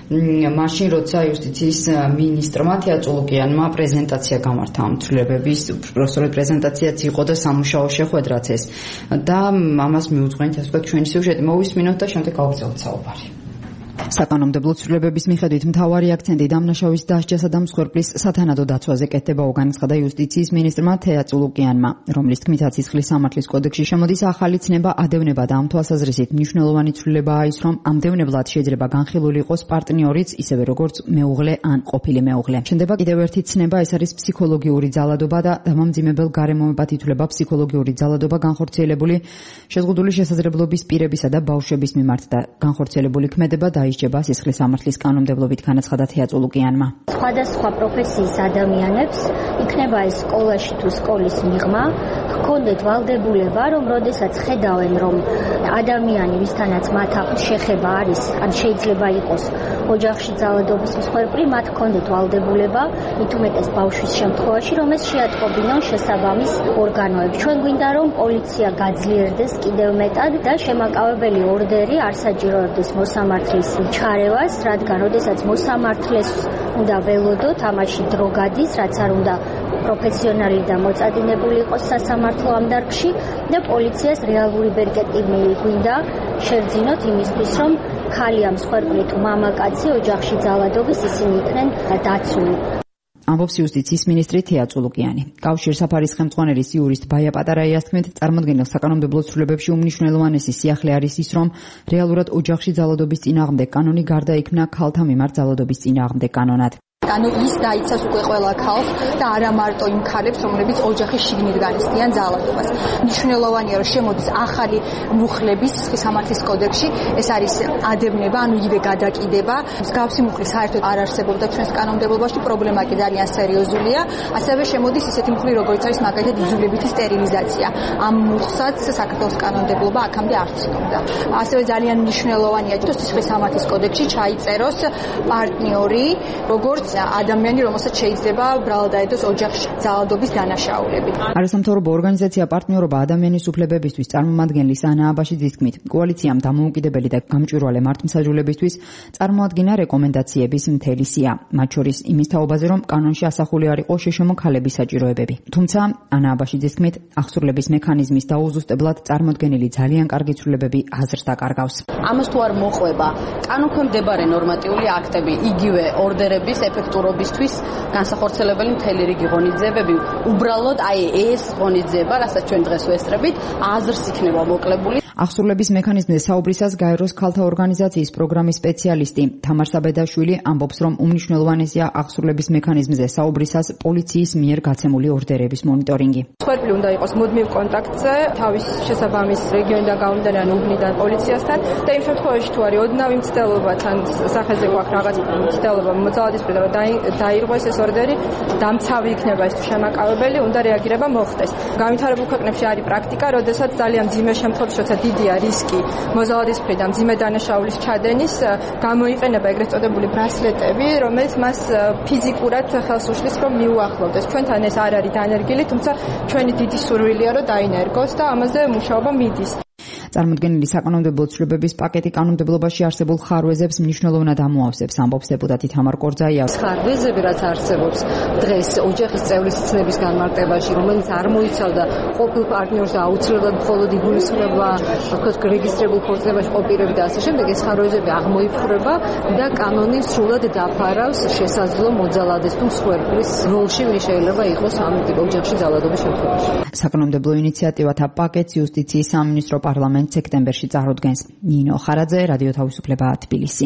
მაშინ როცა იუსტიციის მინისტრმა თეატრულუკიანმა პრეზენტაცია გამართა ამ ცვლილებების, სწორედ პრეზენტაციაც იყო და სამუშაო შეხვედრაც ეს და ამას მიუძღვენით ასე ვთქვათ ჩვენი სიუჟეტი მოვისმინოთ და შემდეგ გავაგრძელოთ საუბარი. საკანონმდებლო ცვლილებების მიხედვით მთავარი აქცენტი დამნაშავის დასჯასა და მსხვერპლის სათანადო დაცვაზე კეთდება განაცხადა იუსტიციის მინისტრმა თეატრულუკიანმა, რომლის თქმით სისხლის სამართლის კოდექსში შემოდის ახალი ცნება ადევნება და ამ თვალსაზრისით მნიშვნელოვანი ცვლილებაა ის, რომ ამდევნებლად შეიძლება განხილული იყოს პარტნიორიც, ისევე როგორც მეუღლე ან ყოფილი მეუღლე. შენდება კიდევ ერთი ცნება, ეს არის ფსიქოლოგიური ძალადობა და დამამძიმებელ გარემოებად ითვლება ფსიქოლოგიური ძალადობა განხორციელებული შეზღუდული შესაძლებლობის პირებისა და ბავშვების მიმართ და განხორციელებული ქმედება დაისჯება სისხლის სამართლის კანონმდებლობით განაცხადა თეატრულუკიანმა. სხვადასხვა პროფესიის ადამიანებს, იქნება ეს სკოლაში თუ სკოლის მიღმა, ჰქონდეთ ვალდებულება, რომ როდესაც ხედავენ, რომ ადამიანი, ვისთანაც მათ შეხება არის, ან შეიძლება იყოს ოჯახში ძალადობის მსხვერპლი, მათ ჰქონდეთ ვალდებულება, მithumetes ბავშვის შემთხვევაში, რომ ეს შეატყობინონ შესაბამის ორგანოებს. ჩვენ გვინდა, რომ პოლიცია გაძლიერდეს კიდევ მეტად და შემაკავებელი ორდერი არ საჭიროებდეს მოსამართლის ჩარევას, რადგან როდესაც მოსამართლეს უნდა ველოდოთ, ამაში დრო გადის, რაც არ უნდა პროფესიონალი და მოწადინებული იყოს სასამართლო ამ დარგში და პოლიციას რეალური პერსპექტივები გვინდა შევძინოთ იმისთვის, რომ ხალი ამ მსხვერპლი თუ მამაკაცი ოჯახში ძალადობის ისინი იქნენ დაცული. ამბობს იუსტიციის მინისტრი თეატრულუკიანი. კავშირსაფარის ხელმძღვანელის იურისტ ბაია პატარაიას თქმით, წარმოქმნილ საკანონმდებლო ცვლილებებში უმნიშვნელოვანესი სიახლე არის ის, რომ რეალურად ოჯახში ძალადობის წინააღმდეგ კანონი გარდაიქმნა ქალთა მიმართ ძალადობის წინააღმდეგ კანონად. ანუ ის დაიცავს უკვე ყველა ქალს და არა მარტო იმ ქალებს, რომლებიც ოჯახის შიგნით განიცდიან ძალადობას. მნიშვნელოვანია, რომ შემოდის ახალი მუხლები სისხლის სამართლის კოდექსში, ეს არის ადევნება, ანუ იგივე გადაკიდება. მსგავსი მუხლი საერთოდ არ არსებობდა ჩვენს კანონმდებლობაში, პრობლემა კი ძალიან სერიოზულია. ასევე შემოდის ისეთი მუხლი, როგორც არის მაგალითად იძულებითი სტერილიზაცია. ამ მუხლსაც საქართველოს კანონმდებლობა აქამდე არ ცნობდა. ასევე ძალიან მნიშვნელოვანია, რომ სისხლის სამართლის კოდექსში ჩაიწეროს პარტნიორი, როგორც ადამიანი, რომელსაც შეიძლება ბრალად დაედოს ოჯახში ძალადობის დანაშაულები. არასამთავრობო ორგანიზაცია პარტნიორობა ადამიანის უფლებებისთვის წარმომადგენლის ანა აბაშიძის თქმით, კოალიციამ დამოუკიდებელი და გამჭვირვალე მართლმსაჯულებისთვის წარმოადგინა რეკომენდაციების მთელი სია, მათ შორის იმის თაობაზე, რომ კანონში ასახული არ იყოს შეშმო ქალების საჭიროებები. თუმცა ანა აბაშიძის თქმით, აღსრულების მექანიზმის დაუზუსტებლად წარმოდგენილი ძალიან კარგი ცვლილებები აზრს დაკარგავს. ამას თუ არ მოყვება კანონქვემდებარე ნორმატიული აქტები, იგივე ორდერების ეფექტურობისთვის განსახორციელებელი მთელი რიგი ღონისძიებები, უბრალოდ ეს ღონისძიება, რასაც ჩვენ დღეს ვესწრებით, აზრს იქნება მოკლებული. აღსრულების მექანიზმზე საუბრისას გაეროს ქალთა ორგანიზაციის პროგრამის სპეციალისტი თამარ საბედაშვილი ამბობს, რომ უმნიშვნელოვანესია აღსრულების მექანიზმზე საუბრისას პოლიციის მიერ გაცემული ორდერების მონიტორინგი. მსხვერპლი უნდა იყოს მუდმივ კონტაქტზე თავის შესაბამის რეგიონიდან გამომდინარე ან უბნიდან პოლიციასთან და იმ შემთხვევაში თუ არის ოდნავი მცდელობა თან სახეზე გვაქვს რაღაც მცდელობა მოძალადის პირობა დაირღვეს ეს ორდერი, დამცავი იქნება ეს თუ შემაკავებელი, უნდა რეაგირება მოხდეს. განვითარებულ ქვეყნებში არის პრაქტიკა, როდესაც ძალიან მძიმე შემთხვევებში, როცა დიდია რისკი მოძალადის მხრიდან მძიმე დანაშაულის ჩადენის, გამოიყენება ეგრეთ წოდებული ბრასლეტები, რომელიც მას ფიზიკურად ხელს უშლის, რომ მიუახლოვდეს. ჩვენთან ეს არ არის დანერგილი, თუმცა ჩვენი დიდი სურვილია, რომ დაინერგოს და ამაზე მუშაობა მიდის. წარმოქმნილი საკანონმდებლო ცვლილებების პაკეტი კანონმდებლობაში არსებულ ხარვეზებს მნიშვნელოვნად ამოავსებს, ამბობს დეპუტატი თამარ კორძაია. ხარვეზები, რაც არსებობს დღეს ოჯახის წევრის ცნების განმარტებაში, რომელიც არ მოიცავდა ყოფილ პარტნიორს აუცილებლად მხოლოდ იგულისხმება, თქოს რეგისტრირებულ ქორწინებაში ყოფილები და ასე შემდეგ, ეს ხარვეზები აღმოიფხვრება და კანონი სრულად დაფარავს შესაძლო მოძალადეს თუ მსხვერპლის როლში, ვინ შეიძლება იყოს ამ ოჯახში ძალადობის შემთხვევაში. საკანონმდებლო ინიციატივათა პაკეტს იუსტიციის სამინისტრო პარლამენტს სექტემბერში წარუდგენს. ნინო ხარაძე, რადიო თავისუფლება, თბილისი.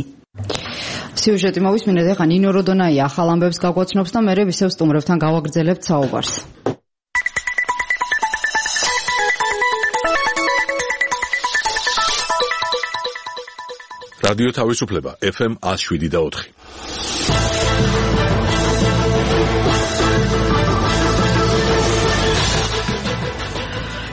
სიუჟეტი მოვისმინეთ, ეხლა ნინო როდონაია ახალ ამბებს გაგვაცნობს და მერე ვისევ სტუმრებთან გავაგრძელებთ საუბარს. რადიო თავისუფლება FM 107.4.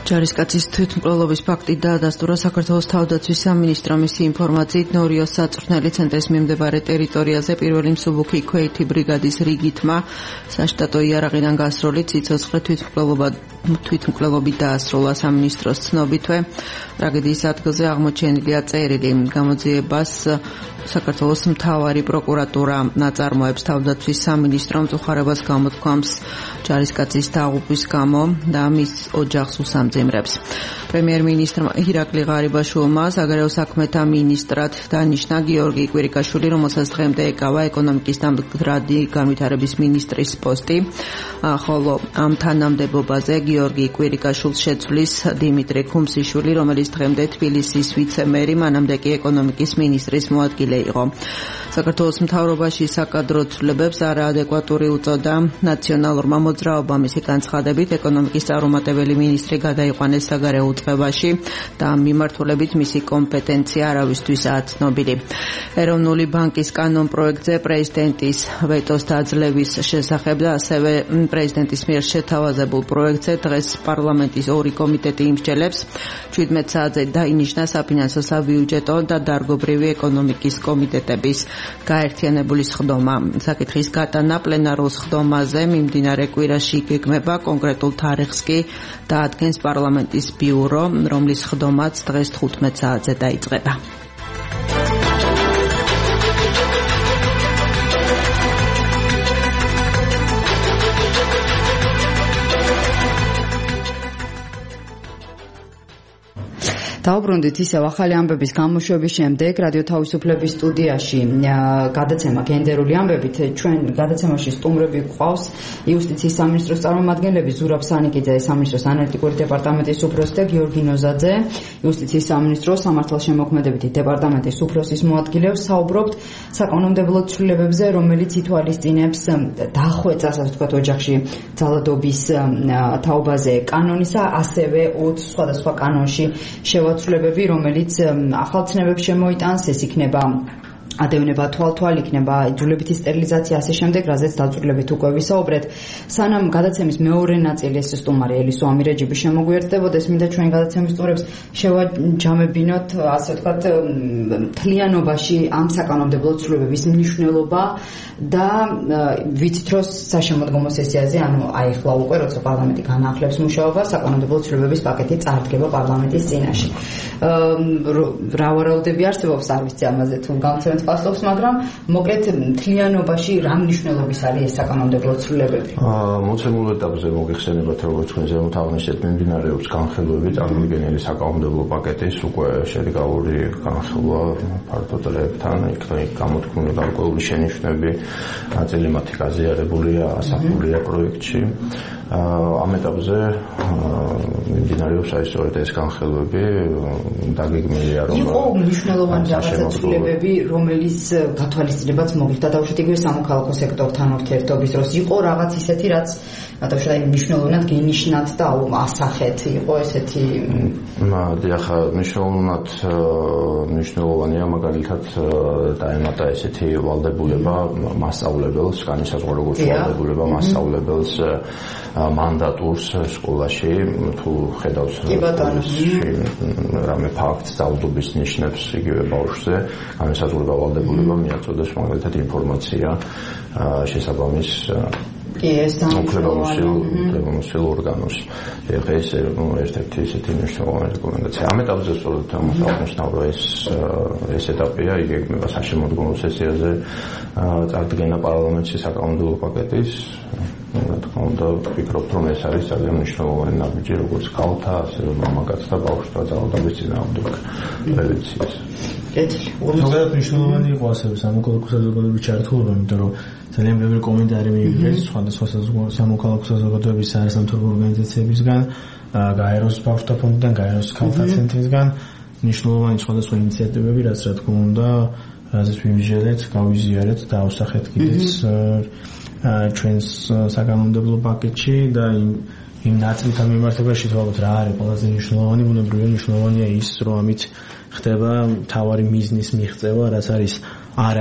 ჯარისკაცის თვითმკვლელობის ფაქტი დაადასტურა საქართველოს თავდაცვის სამინისტრომ. მისი ინფორმაციით ნორიოს საწვრთნელი ცენტრის მიმდებარე ტერიტორიაზე პირველი მსუბუქი ქვეითი ბრიგადის რიგითმა საშტატო იარაღიდან გასროლი ციცოცხლე თვითმკვლელობით დაასრულა. სამინისტროს ცნობითვე ტრაგედიის ადგილზე აღმოჩენილია წერილი. გამოძიებას საქართველოს მთავარი პროკურატურა ნაწარმოებს. თავდაცვის სამინისტრო მწუხარებას გამოთქვამს ჯარისკაცის დაღუპვის გამო და მის ოჯახს უსამძიმრებს. პრემიერ-მინისტრმა ირაკლი ღარიბაშვილმა საგარეო საქმეთა მინისტრად დანიშნა გიორგი კვირიკაშვილი, რომელსაც დღემდე ეკავა ეკონომიკის დამდგრადი განვითარების მინისტრის პოსტი, ხოლო ამ თანამდებობაზე გიორგი კვირიკაშვილს შეცვლის დიმიტრი ქუმსიშვილი, რომელიც დღემდე თბილისის ვიცე-მერი, მანამდე კი ეკონომიკის მინისტრის მოადგილე იყო. საქართველოს მთავრობაში საკადრო ცვლილებებს არაადეკვატური უწოდა ნაციონალურმა მოძრაობამ. მისი განცხადებით, ეკონომიკის წარუმატებელი მინისტრი გადაიყვანეს საგარეო უწყებაში და ამ მიმართულებით მისი კომპეტენცია არავისთვისაა ცნობილი. ეროვნული ბანკის კანონ პროექტზე პრეზიდენტის ვეტოს დაძლევის შესახებ და ასევე პრეზიდენტის მიერ შეთავაზებულ პროექტზე დღეს პარლამენტის ორი კომიტეტი იმსჯელებს. 17 საათზე დაინიშნა საფინანსო, საბიუჯეტო და დარგობრივი ეკონომიკის კომიტეტების გაერთიანებული სხდომა. საკითხის გატანა პლენარულ სხდომაზე მიმდინარე კვირაში იგეგმება. კონკრეტულ თარიღს კი დაადგენს პარლამენტის ბიურო, რომლის სხდომაც დღეს 15 საათზე დაიწყება. დავბრუნდით ისევ ახალი ამბების გამოშვების შემდეგ რადიო თავისუფლების სტუდიაში გადაცემა გენდერული ამბებით. ჩვენ გადაცემაში სტუმრები გვყავს იუსტიციის სამინისტროს წარმომადგენლები ზურაბ სანიკიძე, სამინისტროს ანალიტიკური დეპარტამენტის უფროსი და გიორგი ნოზაძე, იუსტიციის სამინისტროს სამართალშემოქმედებითი დეპარტამენტის უფროსის მოადგილე. საუბრობთ საკანონმდებლო ცვლილებებზე, რომელიც ითვალისწინებს დახვეწას, ასე ვთქვათ, ოჯახში ძალადობის თაობაზე კანონისა, ასევე 20 სხვადასხვა კანონში ცვლილებები, რომელიც ახალ ცნებებს შემოიტანს. ეს იქნება ადევნება თვალ-თვალ, იქნება იძულებითი სტერილიზაცია, ასე შემდეგ, რაზეც დაწვრილებით უკვე ვისაუბრეთ. სანამ გადაცემის მეორე ნაწილი ეს სტუმარი ელისო ამირეჯიბი შემოგვიერთდებოდეს, მინდა ჩვენი გადაცემის სტუმრებს შევაჯამებინოთ, ასე ვთქვათ, მთლიანობაში ამ საკანონმდებლო ცვლილებების მნიშვნელობა და ვიცით, რომ საშემოდგომო სესიაზე, ანუ აი ახლა უკვე როცა პარლამენტი განაახლებს მუშაობას, საკანონმდებლო ცვლილებების პაკეტი წარდგება პარლამენტის წინაშე. რა ვარაუდები არსებობს, არ ვიცი ამაზე თუ გამცემთ ფასობს, მაგრამ მოკლედ მთლიანობაში რა მნიშვნელობის არის ეს საკანონმდებლო ცვლილებები? მოცემულ ეტაპზე მოგეხსენებათ, როგორც თქვენ ზემოთ აღნიშნეთ, მიმდინარეობს განხილვები წარმოგენილი საკანონმდებლო პაკეტის უკვე შედგენილი განხილვა ფართო წრეებთან, იქ გამოთქმული გარკვეული შენიშვნები, ნაწილი მათი გაზიარებულია, ასახულია პროექტში. ამ ეტაპზე მიმდინარეობს აი სწორედ ეს განხილვები, დაგეგმილია რომ იყო მნიშვნელოვანი რაღაცა ცვლილებები, რომელიც გათვალისწინებაც მოგიხდა თავშეთ იგივე სამოქალაქო სექტორთან ურთიერთობის დროს. იყო რაღაც ისეთი, რაც თავშეთ მნიშვნელოვნად გენიშნათ და ასახეთ, იყო ესეთი. ახლა მნიშვნელოვანია მაგალითად დაემატა ესეთი ვალდებულება მასწავლებელს, განისაზღვრა როგორც ვალდებულება მასწავლებელს მანდატურს სკოლაში, თუ ხედავს რამე ფაქტს, ძალადობის ნიშნებს იგივე ბავშვზე, განისაზღვრება ვალდებულება მიაწოდეს მაგალითად ინფორმაცია შესაბამის უფლებამოსილ ორგანოს. ეს ერთ-ერთი ისეთი მნიშვნელოვანი რეკომენდაცია. ამ ეტაპზე სწორედ აღნიშნავ, რომ ეს ეტაპია, იგეგმება საშემოდგომო სესიაზე წარდგენა პარლამენტში საკანონმდებლო პაკეტის. რა თქმა უნდა, ვფიქრობ, რომ ეს არის ძალიან მნიშვნელოვანი ნაბიჯი, როგორც ქალთა, ასევე მამაკაცთა ბავშვთა ძალადობის წინააღმდეგ პრევენციას. ზოგადად მნიშვნელოვანი იყო ასევე სამოქალაქო საზოგადოების ჩართულობა, იმიტომ რომ ძალიან ბევრი კომენტარი მიიღეს სხვადასხვა სამოქალაქო საზოგადოების არასამთავრობო ორგანიზაციებისგან, გაეროს ბავშვთა ფონდიდან, გაეროს ქალთა ცენტრისგან, მნიშვნელოვანი სხვადასხვა ინიციატივები, რაც რა თქმა უნდა, რაზეც ვიმსჯელეთ, გავიზიარეთ და ავსახეთ კიდეც ჩვენს საკანონმდებლო პაკეტში და იმ ნაწილთან მიმართებაში თვალოთ რა არის ყველაზე მნიშვნელოვანი. ბუნებრივია მნიშვნელოვანია ის, რომ ამით ხდება მთავარი მიზნის მიღწევა, რაც არის არა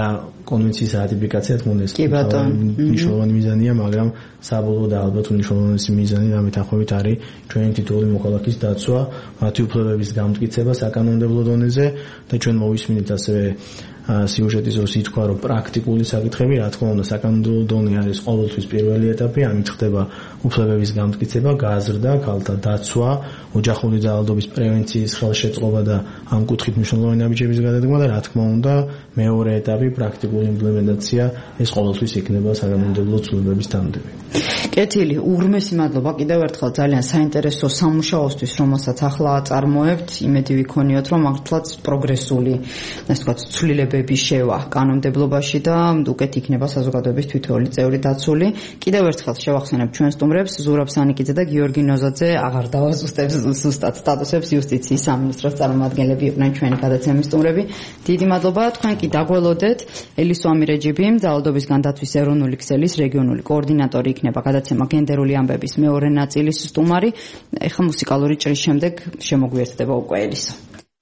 კონვენციის რატიფიკაცია თქონდეს მნიშვნელოვანი მიზანია, მაგრამ საბოლოოდ ალბათ მნიშვნელოვანი მიზანი ამეთანხმებით არის ჩვენი თითოეული მოქალაქის დაცვა, მათი უფლებების გამტკიცება საკანონმდებლო დონეზე და ჩვენ მოვისმინეთ ასევე სიუჟეტის დროს ითქვა, რომ პრაქტიკული საკითხები, რა თქმა უნდა, საკანონმდებლო დონე არის ყოველთვის პირველი ეტაპი, ამით ხდება უფლებების გამტკიცება, გაზრდა, ქალთა დაცვა, ოჯახური ძალადობის პრევენციის ხელშეწყობა და ამ კუთხით მნიშვნელოვანი ნაბიჯების გადადგმა და რა თქმა უნდა, მეორე ეტაპი პრაქტიკული იმპლემენტაცია, ეს ყოველთვის იქნება საკანონმდებლო ცვლილებების თანხმდები. კეთილი, უღრმესი მადლობა კიდევ ერთხელ ძალიან საინტერესო სამუშაოსთვის, რომელსაც ახლა წარმოებთ, იმედი ვიქონიოთ, რომ მართლაც პროგრესული, ასე ვთქვათ, ცვლილებები შევა კანონმდებლობაში და უკეთ იქნება საზოგადოების თითოეული წევრი დაცული. კიდევ ერთხელ შევახსენებ ჩვენ სტუმრებს, ზურაბ სანიკიძე და გიორგი ნოზაძე აღარ დავაზუსტებს ზუსტად სტატუსებს, იუსტიციის სამინისტროს წარმომადგენლები იყვნენ ჩვენი გადაცემის სტუმრები. დიდი მადლობა, თქვენ კი დაგველოდეთ. ელისო ამირეჯიბი, ძალადობის განდაცვის ეროვნული ქსელის რეგიონული კოორდინატორი იქნება გადაცემა გენდერული ამბების მეორე ნაწილის სტუმარი. ეხლა მუსიკალური ჭრის შემდეგ შემოგვიერთდება უკვე ელისო.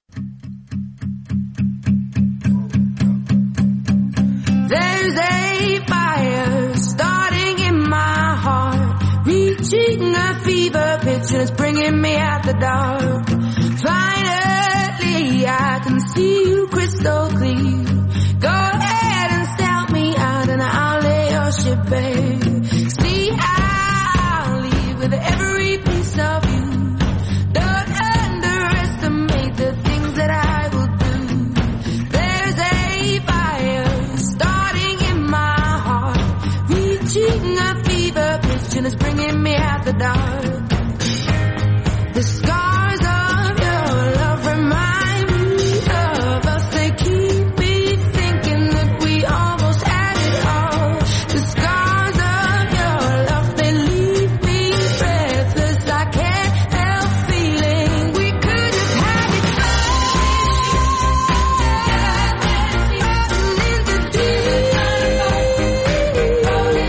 There's a fire starting in my heart, reaching a fever pitch and it's bringing me out the dark. Finally I can see you crystal clear. Go ahead and sell me out and I'll lay your ship bare. See, I'll leave with every piece of you. Don't underestimate the things that I will do. There's a fire starting in my heart, reaching a fever pitch and it's bringing me out the dark. The scars of your love remind me of us. They keep me thinking that we almost had it all. The scars of your love, they leave me breathless. I can't help feeling we could have had it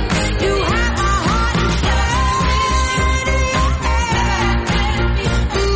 all. You have my heart and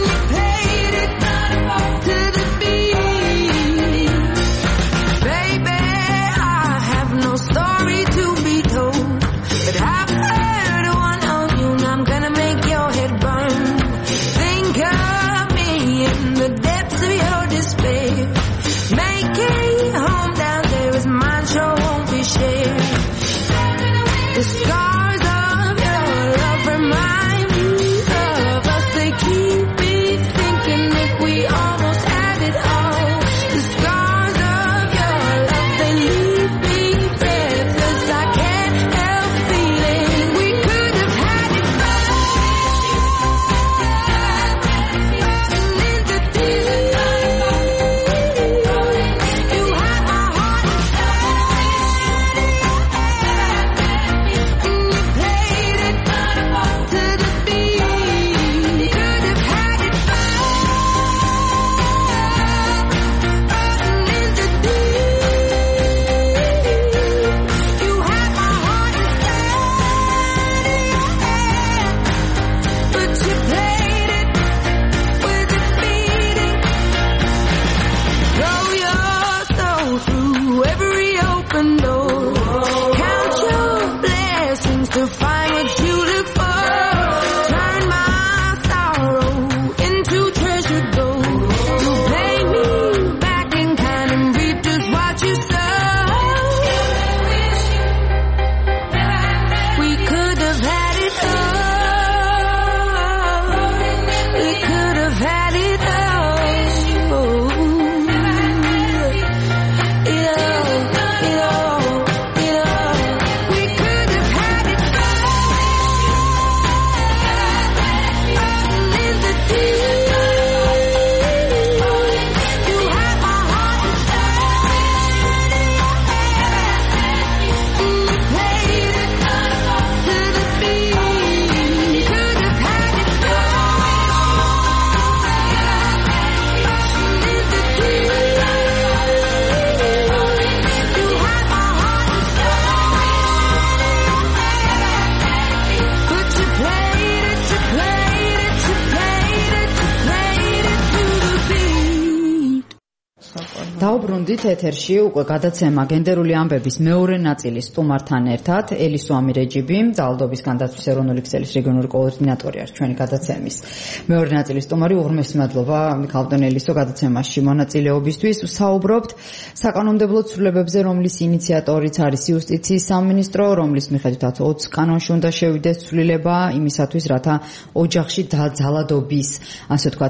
დავუბრუნდით ეთერში უკვე გადაცემა გენდერული ამბების მეორე ნაწილი სტუმართან ერთად ელისო ამირეჯიბი, ძალადობის განდაცვის ეროვნული ქსელის რეგიონული კოორდინატორი არის ჩვენი გადაცემის მეორე ნაწილის სტუმარი. უღრმესი მადლობა მიხალბატონ ელისო გადაცემაში მონაწილეობისთვის. ვსაუბრობთ საკანონმდებლო ცვლილებებზე, რომლის ინიციატორიც არის იუსტიციის სამინისტრო, რომლის მიხედვითაც 20 კანონში უნდა შევიდეს ცვლილება იმისათვის, რათა ოჯახში ძალადობის, ასე ვთქვათ,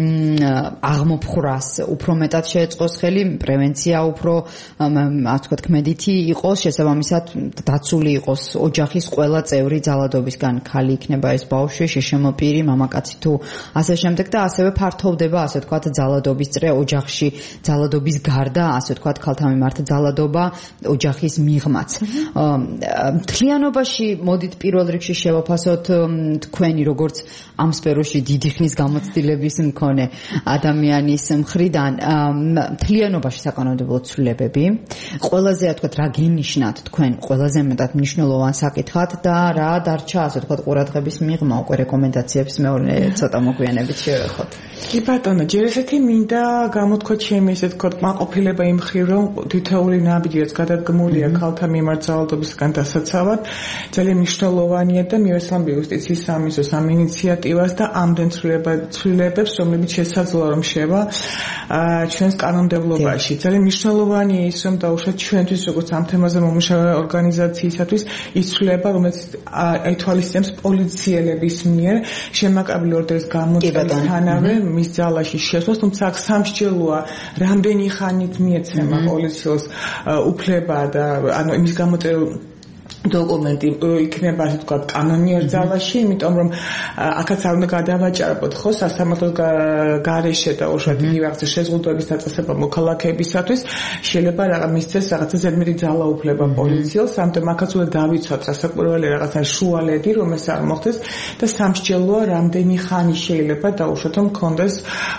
აღმოფხვრას უფრო მეტად შეეწყოს ხელი, პრევენცია უფრო, ასე ვთქვათ, ქმედითი იყოს, შესაბამისად დაცული იყოს ოჯახის ყველა წევრი ძალადობისგან, ქალი იქნება ეს ბავშვი, შეშემო პირი, მამაკაცი თუ ასე შემდეგ და ასევე ფართოვდება, ასე ვთქვათ, ძალადობის წრე ოჯახში, ძალადობის გარდა, ასე ვთქვათ, ქალთა მიმართ ძალადობა ოჯახის მიღმაც. მთლიანობაში მოდით პირველ რიგში შევაფასოთ თქვენი როგორც ამ სფეროში დიდი ხნის გამოცდილების მქონე ადამიანის მხრიდან მთლიანობაში საკანონმდებლო ცვლილებები, ყველაზე, ასე ვთქვათ, რა გენიშნათ თქვენ ყველაზე მეტად მნიშვნელოვან საკითხად და რა დარჩა, ასე ვთქვათ, ყურადღების მიღმა, უკვე რეკომენდაციების მეორე ცოტა მოგვიანებით შევეხოთ. კი ბატონო, ჯერ ესეთი მინდა გამოთქვა ჩემი, ესე ვთქვათ, კმაყოფილება იმ მხრივ, რომ თითოეული ნაბიჯი, რაც გადადგმულია ქალთა მიმართ ძალადობისგან დასაცავად, ძალიან მნიშვნელოვანია და მივესალმები იუსტიციის სამინისტროს ამ ინიციატივას და ამდენ ცვლილებებს, რომლებიც შესაძლოა რომ შევა ჩვენს კანონმდებლობაში. ძალიან მნიშვნელოვანია ის, რომ დაუშვათ ჩვენთვის, როგორც ამ თემაზე მომუშავე ორგანიზაციისათვის, ის ცვლილება, რომელიც ითვალისწინებს პოლიციელების მიერ შემაკაბელი ორდერის გამოწყებისთანავე მის ძალაში შესვლას, თუმცა აქ სამსჯელოა, რამდენი ხანით მიეცემა პოლიციელს უფლება და ანუ იმის გამოწერილ დოკუმენტი იქნება, ასე ვთქვათ, კანონიერ ძალაში, იმიტომ რომ აქაც არ უნდა გადავაჭარბოთ ხო სასამართლოს გარეშე და უშუალოდ იგივე რაღაცა შეზღუდვების დაწესება მოქალაქეებისათვის შეიძლება მისცეს რაღაცა ზედმეტი ძალაუფლება პოლიციელს, ამიტომ აქაც უნდა დავიცვათ რასაკვირველი რაღაცა შუალედი, რომ ეს არ მოხდეს და სამსჯელოა, რამდენი ხანი შეიძლება დაუშვათ რომ მქონდეს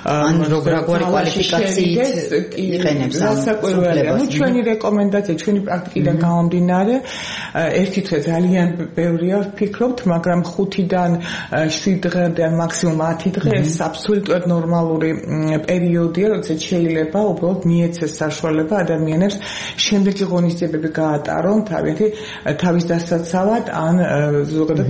როგორი კვალიფიკაციით იყენებს რასაკვირველია. ნუ ჩვენი რეკომენდაცია, ჩვენი პრაქტიკიდან გამომდინარე ერთი თვე ძალიან ბევრია ვფიქრობთ, მაგრამ 5-დან 7 დღემდე ან მაქსიმუმ 10 დღე ეს აბსოლუტურად ნორმალური პერიოდია, როდესაც შეიძლება უბრალოდ მიეცეს საშუალება ადამიანებს შემდეგი ღონისძიებები გაატარონ თავის დასაცავად ან ზოგადად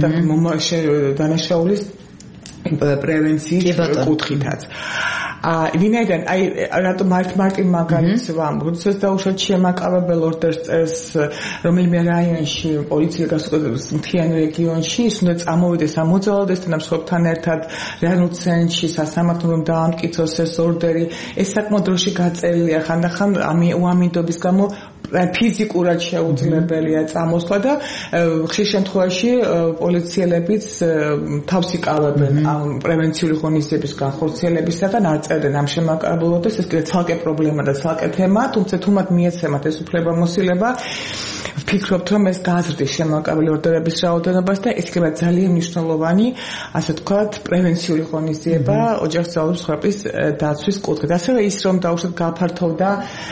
დანაშაულის პრევენციის კუთხითაც. ვინაიდან რატომ მარტივ მაგალითს ვამბობ, როდესაც დაუშვათ შემაკავებელ ორდერს წერს რომელიმე რაიონში პოლიცია გასწორებს მთიან რეგიონში, ის უნდა წამოვიდეს ამ მოძალადესთან ამ სხვებთან ერთად რეალურ ცენტრში სასამართლომ დაამტკიცოს ეს ორდერი. ეს საკმაოდ დროში გაწერილია, ხანდახან უამინდობის გამო ფიზიკურად შეუძლებელია წამოსვლა და ხშირ შემთხვევაში პოლიციელებიც თავს იკავებენ ამ პრევენციული ღონისძიების განხორციელებისაგან, არ წერდნენ ამ შემაკაბელობას, ეს კიდევ ცალკე პრობლემა და ცალკე თემაა, თუმცა თუ მათ მიეცემათ ეს უფლებამოსილება, ვფიქრობთ, რომ ეს გააზრდის შემაკაბელი ორდერების რაოდენობას და ეს იქნება ძალიან მნიშვნელოვანი, ასე ვთქვათ, პრევენციული ღონისძიება ოჯახის ძალადობის ხარების დაცვის კუთხით. ასევე ის, რომ დაუშვათ გაფართოვდა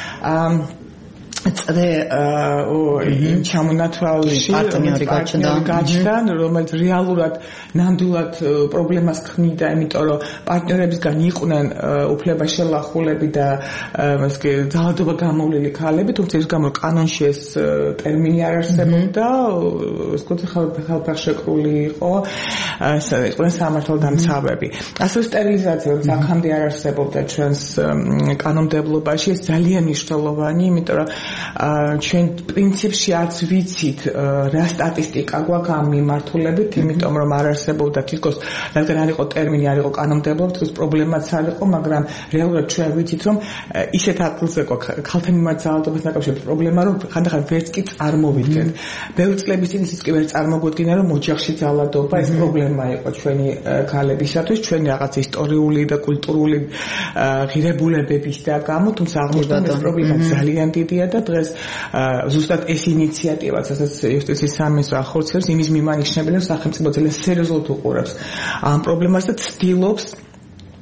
იმ ჩამონათვალში პარტნიორი გაჩნდა, რომელიც რეალურად ნამდვილად პრობლემას ქმნიდა, იმიტომ რომ პარტნიორებისგან იყვნენ უფლება შელახულები და ძალადობა გამოვლილი ქალები, თუმცა ის გამო კანონში ეს ტერმინი არ არსებობდა, ეს კუთხე ხალხშეკრული იყო, იყვნენ სამართალდამცავები. ასევე სტერილიზაცია, რომელიც აქამდე არ არსებობდა ჩვენს კანონმდებლობაში, ეს ძალიან მნიშვნელოვანი, იმიტომ რომ ჩვენ პრინციპში არც ვიცით რა სტატისტიკა გვაქვს ამ მიმართულებით, იმიტომ რომ არ არსებობდა თითქოს რადგან არ იყო ტერმინი, არ იყო კანონმდებლობა, თითქოს პრობლემაც არ იყო, მაგრამ რეალურად ჩვენ ვიცით რომ ისეთ ადგილზე გვაქვს ქალთა მიმართ ძალადობასთან დაკავშირებით პრობლემა, რომ ხანდახან ვერც კი წარმოვიდგენ. ბევრი წლების წინ ისიც კი ვერ წარმოგვიდგინა, რომ ოჯახში ძალადობა ეს პრობლემა იყო ჩვენი ქალებისათვის, ჩვენი რაღაც ისტორიული და კულტურული ღირებულებების და გამო, თუმცა აღმოჩნდა ეს პრობლემა ძალიან დიდია და დღეს ზუსტად ეს ინიციატივა, რასაც იუსტიციის სამინისტრო ახორციელებს, იმის მიმანიშნებელია, რომ სახელმწიფო ძალიან სერიოზულად უყურებს ამ პრობლემას და ცდილობს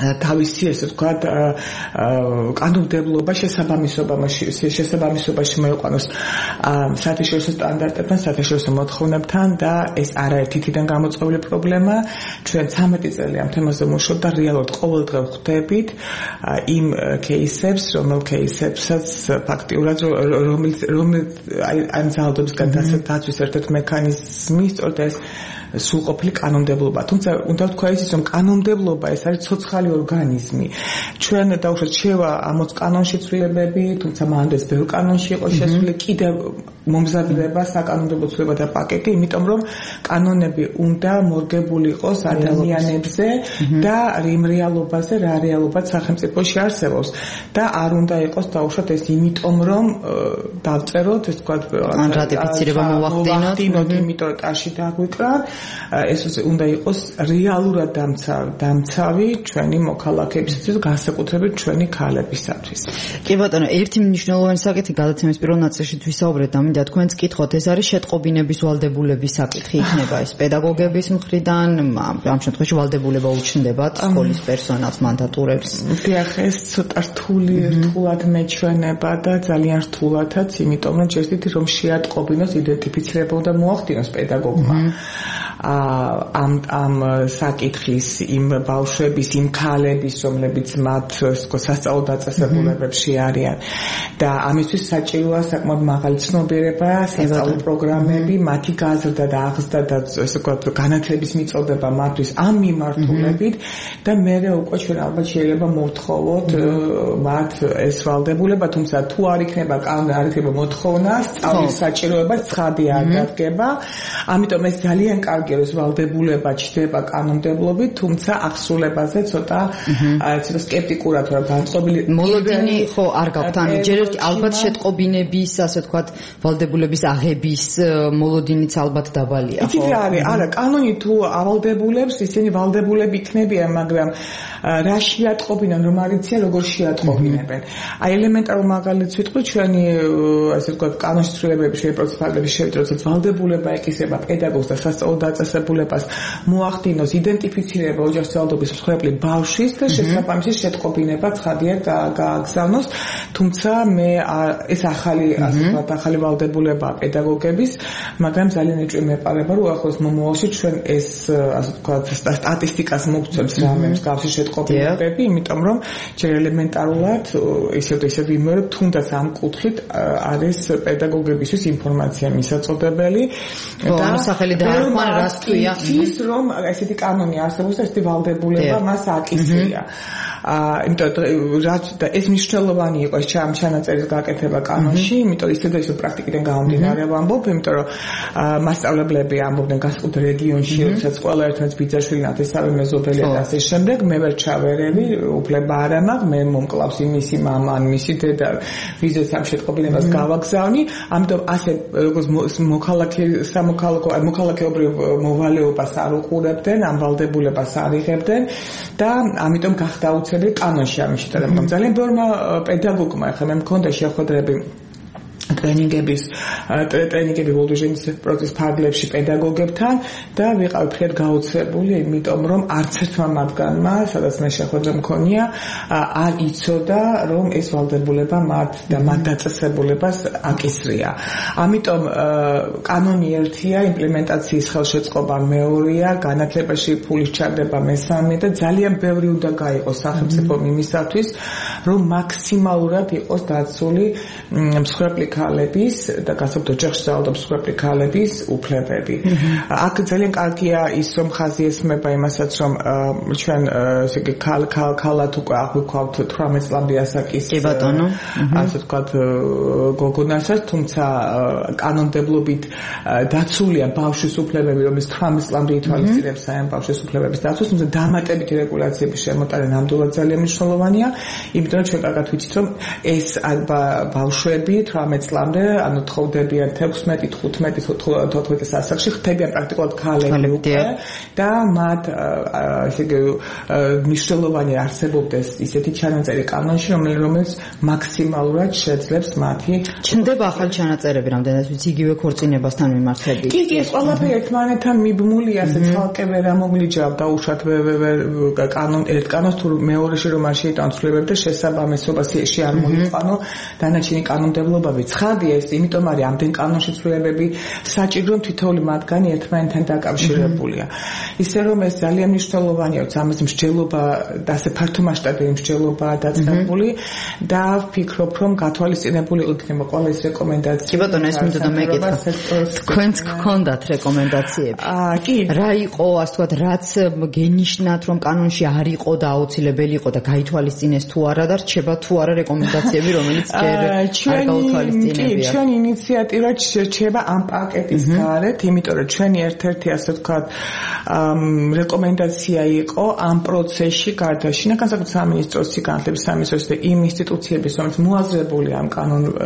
თავისი ესე ვთქვათ კანონმდებლობა შესაბამისობაში მოიყვანოს საერთაშორისო სტანდარტებთან, საერთაშორისო მოთხოვნებთან და ეს არაერთი თვიდან გამოწვეული პრობლემა. ჩვენ 13 წელი ამ თემაზე ვმუშაობთ და რეალურად ყოველდღე ვხვდებით იმ кейსებს, кейსებსაც ფაქტიურად რომელიც ამ ძალადობისგან დაცვის ერთ-ერთი მექანიზმი სწორედ ეს სრულყოფილი კანონმდებლობა. თუმცა უნდა ვთქვა ისიც, რომ კანონმდებლობა ეს არის ცოცხალი ორგანიზმი. ჩვენ დაუშვათ შევა ამოც კანონში ცვლილებები, თუმცა მანდეს ბევრ კანონში იყო შესული, კიდევ მომზადდება საკანონმდებლო ცვლილებათა პაკეტი, იმიტომ რომ კანონები უნდა მორგებული იყოს ადამიანებზე და იმ რეალობაზე, რა რეალობაც სახელმწიფოში არსებობს და არ უნდა იყოს დაუშვათ ეს იმიტომ რომ დავწეროთ, ეს თქვა ან რატიფიცირება მოვახდინოთ, იმიტომ რომ ტაში დაგვიკრა ეს უნდა იყოს რეალურად დამცავი ჩვენი მოქალაქეებისთვის, განსაკუთრებით ჩვენი ქალებისათვის. კი ბატონო, ერთი მნიშვნელოვანი საკითხი გადაცემის პირველ ნაწილში ვისაუბრეთ, ამინდა თქვენც კითხოთ, ეს არის შეტყობინების ვალდებულების საკითხი იქნება ეს პედაგოგების მხრიდან, ამ შემთხვევაში ვალდებულება უჩნდებათ სკოლის პერსონალს, მანდატურებს. დიახ, ეს ცოტა რთულად მეჩვენება და ძალიან რთულადაც, იმიტომ რომ ჯერჯერობით რომ შეატყობინოს, იდენტიფიცირებულ და მოახდინოს პედაგოგმა. ამ საკითხის იმ ბავშვების, იმ ქალების, რომლებიც მათ სასწავლო დაწესებულებებში არიან და ამისთვის საჭიროა საკმაოდ მაღალი ცნობიერება, სასწავლო პროგრამები, მათი გაზრდა და აღზრდა და ესე ვთქვათ განათლების მიწოდება მათთვის ამ მიმართულებით და მერე უკვე ჩვენ ალბათ შეიძლება მოვთხოვოთ მათ ეს ვალდებულება, თუმცა თუ არ იქნება მოთხოვნა, სწავლის საჭიროება ცხადი არ დადგება, ამიტომ ეს ძალიან კარგი ეს ვალდებულება ჩდება კანონმდებლობით, თუმცა აღსრულებაზე ცოტა სკეპტიკურად ვარ განწყობილი. მოლოდინი ხო არ გაქვთ, ანუ ჯერ ერთი ალბათ შეტყობინების, ასე ვთქვათ, ვალდებულების აღების მოლოდინიც ალბათ დაბალია, ხო? იცით რა არის? არა, კანონი თუ ავალდებულებს, ისინი ვალდებულები იქნებიან, მაგრამ რა შეატყობინან, რომ არ იციან, როგორ შეატყობინებენ. აი ელემენტარულ მაგალითს ვიტყვი, ჩვენი ასე ვთქვათ, კანონში ცვლილებები შეპროცესირების შევიდროც ვალდებულება ეკისრება პედაგოგს და სასწავლო დაწესებულებას მოახდინოს იდენტიფიცირება ოჯახის ძალადობის მსხვერპლი ბავშვის და შესაბამისი შეტყობინება ცხადია გააგზავნოს, თუმცა მე ეს ახალი ვალდებულება პედაგოგების, მაგრამ ძალიან ეჭვი მეპარება, რომ ახლოს მომავალში ჩვენ ეს ასე ვთქვათ სტატისტიკას მოგცემს რამე მსგავსი შეტყობინებები, იმიტომ რომ ჯერ ელემენტარულად ისევ ვიმეორებ, თუნდაც ამ კუთხით არის პედაგოგებისთვის ინფორმაცია მისაწოდებელი და სახელი დაარქვა რას ქვია ის რომ ესეთი კანონი არსებობს და ესეთი ვალდებულება მას აკისრია. იმიტომ რომ ეს მნიშვნელოვანი იყო ეს ჩანაწერის გაკეთება კანონში, იმიტომ ისე და ისე პრაქტიკიდან გამომდინარე ვამბობ, იმიტომ რომ მასწავლებლები ამბობდნენ განსაკუთრ რეგიონში, როდესაც ყველა ერთმანეთს ბიძაშვილი ნათესავი მეზობელია და ასე შემდეგ, მე ვერ ჩავერევი, უფლება არ მაქვს, მე მომკლავს იმისი მამა ან მისი დედა, ვიზეც ამ შეტყობინებას გავაგზავნი, ამიტომ ასე როგორც მოქალაქეობრივ მოვალეობას არ უყურებდნენ, ამ ვალდებულებას არ იღებდნენ და ამიტომ გახდა უცებ კანონში ამიშიტა. ძალიან ბევრმა პედაგოგმა ახლა მე მქონდა შეხვედრები ტრენინგები ვოლდუჟენის პროცესის ფარგლებში პედაგოგებთან და ვიყავი ფრედ გაოცებული, იმიტომ რომ არც ერთმა მათგანმა, სადაც მე შეხვედრა მქონია, არ იცოდა, რომ ეს ვალდებულება მათ და მათ დაწესებულებას აკისრია. ამიტომ კანონი ერთია, იმპლემენტაციის ხელშეწყობა მეორეა, განათლებაში ფულის ჩარდება მესამე და ძალიან ბევრი უნდა გაიყოს სახელმწიფო იმისათვის, რომ მაქსიმალურად იყოს დაცული მსხვერპლი ქალების და განსაკუთრებით ოჯახში ძალადობის მსხვერპლი ქალების უფლებები. აქ ძალიან კარგია ის, რომ ხაზი ესმება იმასაც, რომ ჩვენ ესე იგი ქალად უკვე აღვიქვავთ 18 წლამდე ასაკის ასე ვთქვათ გოგონასაც, თუმცა კანონმდებლობით დაცულია ბავშვის უფლებები, რომელიც 18 წლამდე ითვალისწინებს ამ ბავშვის უფლებების დაცვას, თუმცა დამატებითი რეგულაციების შემოტანა ნამდვილად ძალიან მნიშვნელოვანია, იმიტომ იმიტომ რომ ჩვენ კარგად ვიცით რომ ეს ბავშვები 18 წლამდე ანუ თხოვდებიან 16-15-14 ასაკში ხდებიან პრაქტიკულად ქალები უკვე და მათ ესე იგი მნიშვნელოვანი არსებობდეს ისეთი ჩანაწერი კანონში რომელიც მაქსიმალურად შეძლებს მათი ჩნდება ახალი ჩანაწერები რამდენად ვიცი იგივე ქორწინებასთან მიმართებით კი ეს ყველაფერი ერთმანეთთან მიბმულია ასე ცალკე ვერ ამოგვლიჯავ დაუშვათ კანონ ერთ კანონს თუ მეორეში რომ არ შეიტანცვლებებ და შესაბამისობას არ მოიყვანო დანარჩენი კანონმდებლობები ცხადია ეს იმიტომ არის ამდენ კანონში ცვლილებები საჭირო თითოეული მათგანი ერთმანეთთან დაკავშირებულია ისე რომ ეს ძალიან მნიშვნელოვანია ამას მსჯელობა და ასე ფართო მასშტაბური მსჯელობაა დაწყებული და ვფიქრობ რომ გათვალისწინებული იქნება ყველა ეს რეკომენდაცია კი ბატონო ეს მინდოდა მეკითხა თქვენც გქონდათ რეკომენდაციები კი რა იყო ასე ვთქვათ რაც გენიშნათ რომ კანონში არ იყო და აუცილებელი იყო და გაითვალისწინეს თუ არა და რჩება თუ არა რეკომენდაციები რომელიც ჯერ არ გაუთვალისწინებია კი ჩვენი ინიციატივა რჩება ამ პაკეტის გარეთ იმიტომ რომ ჩვენი ერთ-ერთი ასე ვთქვათ რეკომენდაცია იყო ამ პროცესში გარდაშინა განსაკუთრებით სამინისტროს განათლების სამინისტროს და იმ ინსტიტუციების რომელიც მოაზრებულია ამ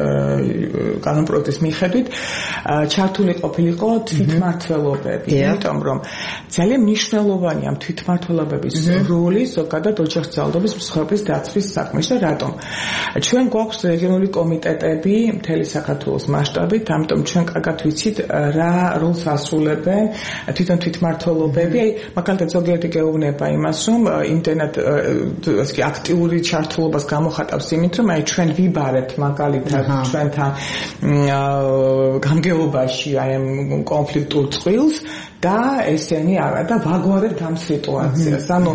კანონ პროექტის მიხედვით ჩართული ყოფილიყო თვითმმართველობები იმიტომ რომ ძალიან მნიშვნელოვანია თვითმმართველობების როლი ზოგადად ოჯახსწავლობის მსხვერპლის დაცვის საქმეში და რატომ ჩვენ გვაქვს რეგიონული კომიტეტები მთელი საქართველოს მასშტაბით ამიტომ ჩვენ კარგად ვიცით რა როლს ასრულებენ თვითონ თვითმმართველობები მაგალითად ზოგიერთი გეუბნება იმას რომ იმდენად ასე აქტიური ჩართულობას გამოხატავს იმით რომ ჩვენ ვიბარებთ მაგალითად ჩვენთან გამგეობაში ამ კონფლიქტურ წყვილს და ესენი არა და ვაგვარებთ ამ სიტუაციას ანუ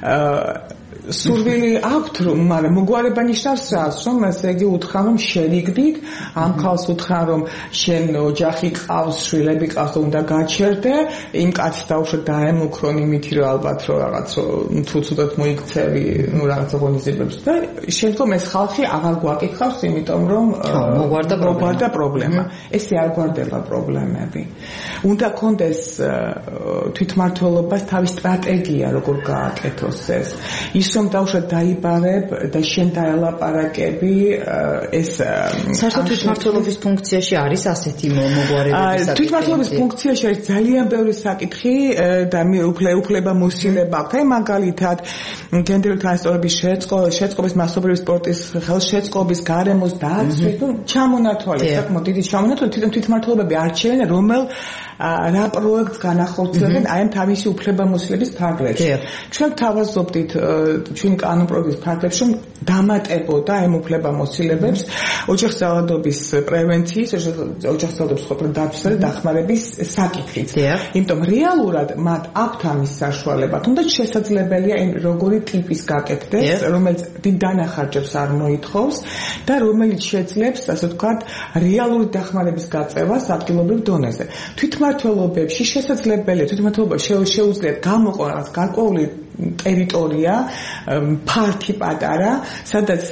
სურვილი აქვთ მაგრამ მოგვარება ნიშნავს რას რომ ესე იგი უთხრან რომ შევიგდით ამ ხალხს უთხრან რომ შენ ოჯახი ყავს შვილები ყავს უნდა გაჩერდე იმ კაცს დაუშვათ დაემუქრონ იმითი რომ ალბათ რომ რაღაც თუ ცუდად მოიქცევი ნუ რაღაც ღონისძიებებს და შემდგომ ეს ხალხი აღარ გვაკითხავს იმიტომ რომ მოგვარდა პრობლემა ესე არ გვარდება პრობლემები უნდა კონდეს თვითმმართველობას თავის სტრატეგია როგორ გააკეთოს ეს რომ დავუშვათ დაიბარებ და შენ დაელაპარაკები ეს საერთოდ თვითმმართველობის ფუნქციაში არის ასეთი მოგვარებების საკითხი თვითმმართველობის ფუნქციაში არის ძალიან ბევრი საკითხი და უფლებამოსილება აქვს აი მაგალითად გენდერული თანასწორობის შეწყობის მასობრივი სპორტის ხელშეწყობის გარემოს დაცვის ჩამონათვალი საკმაოდ დიდი ჩამონათვალი თვითმმართველობები არჩევენ რომელ რა პროექტს განახორციელებენ აი ამ თავისი უფლებამოსილების ფარგლებში ჩვენ თავაზობდით ჩვენ კანონ პროექტის ფარგლებში დამატებოდა ამ უფლებამოსილებებს ოჯახსწავლადობის პრევენციის ოჯახსწავლადობის ყოფილი დაცვისა და დახმარების საკითხით იმიტომ რეალურად მათ აქვთ ამის საშუალება თუნდაც შესაძლებელია როგორი ტიპის გაკეთდეს რომელიც დიდ დანახარჯებს არ მოითხოვს და რომელიც შეძლებს ასე ვთქვათ რეალური დახმარების გაწევას ადგილობრივ დონეზე თვითმმართველობებში შესაძლებელია თვითმმართველობა შეუძლია გამოყო რაღაც გარკვეული ტერიტორია ფართი პატარა სადაც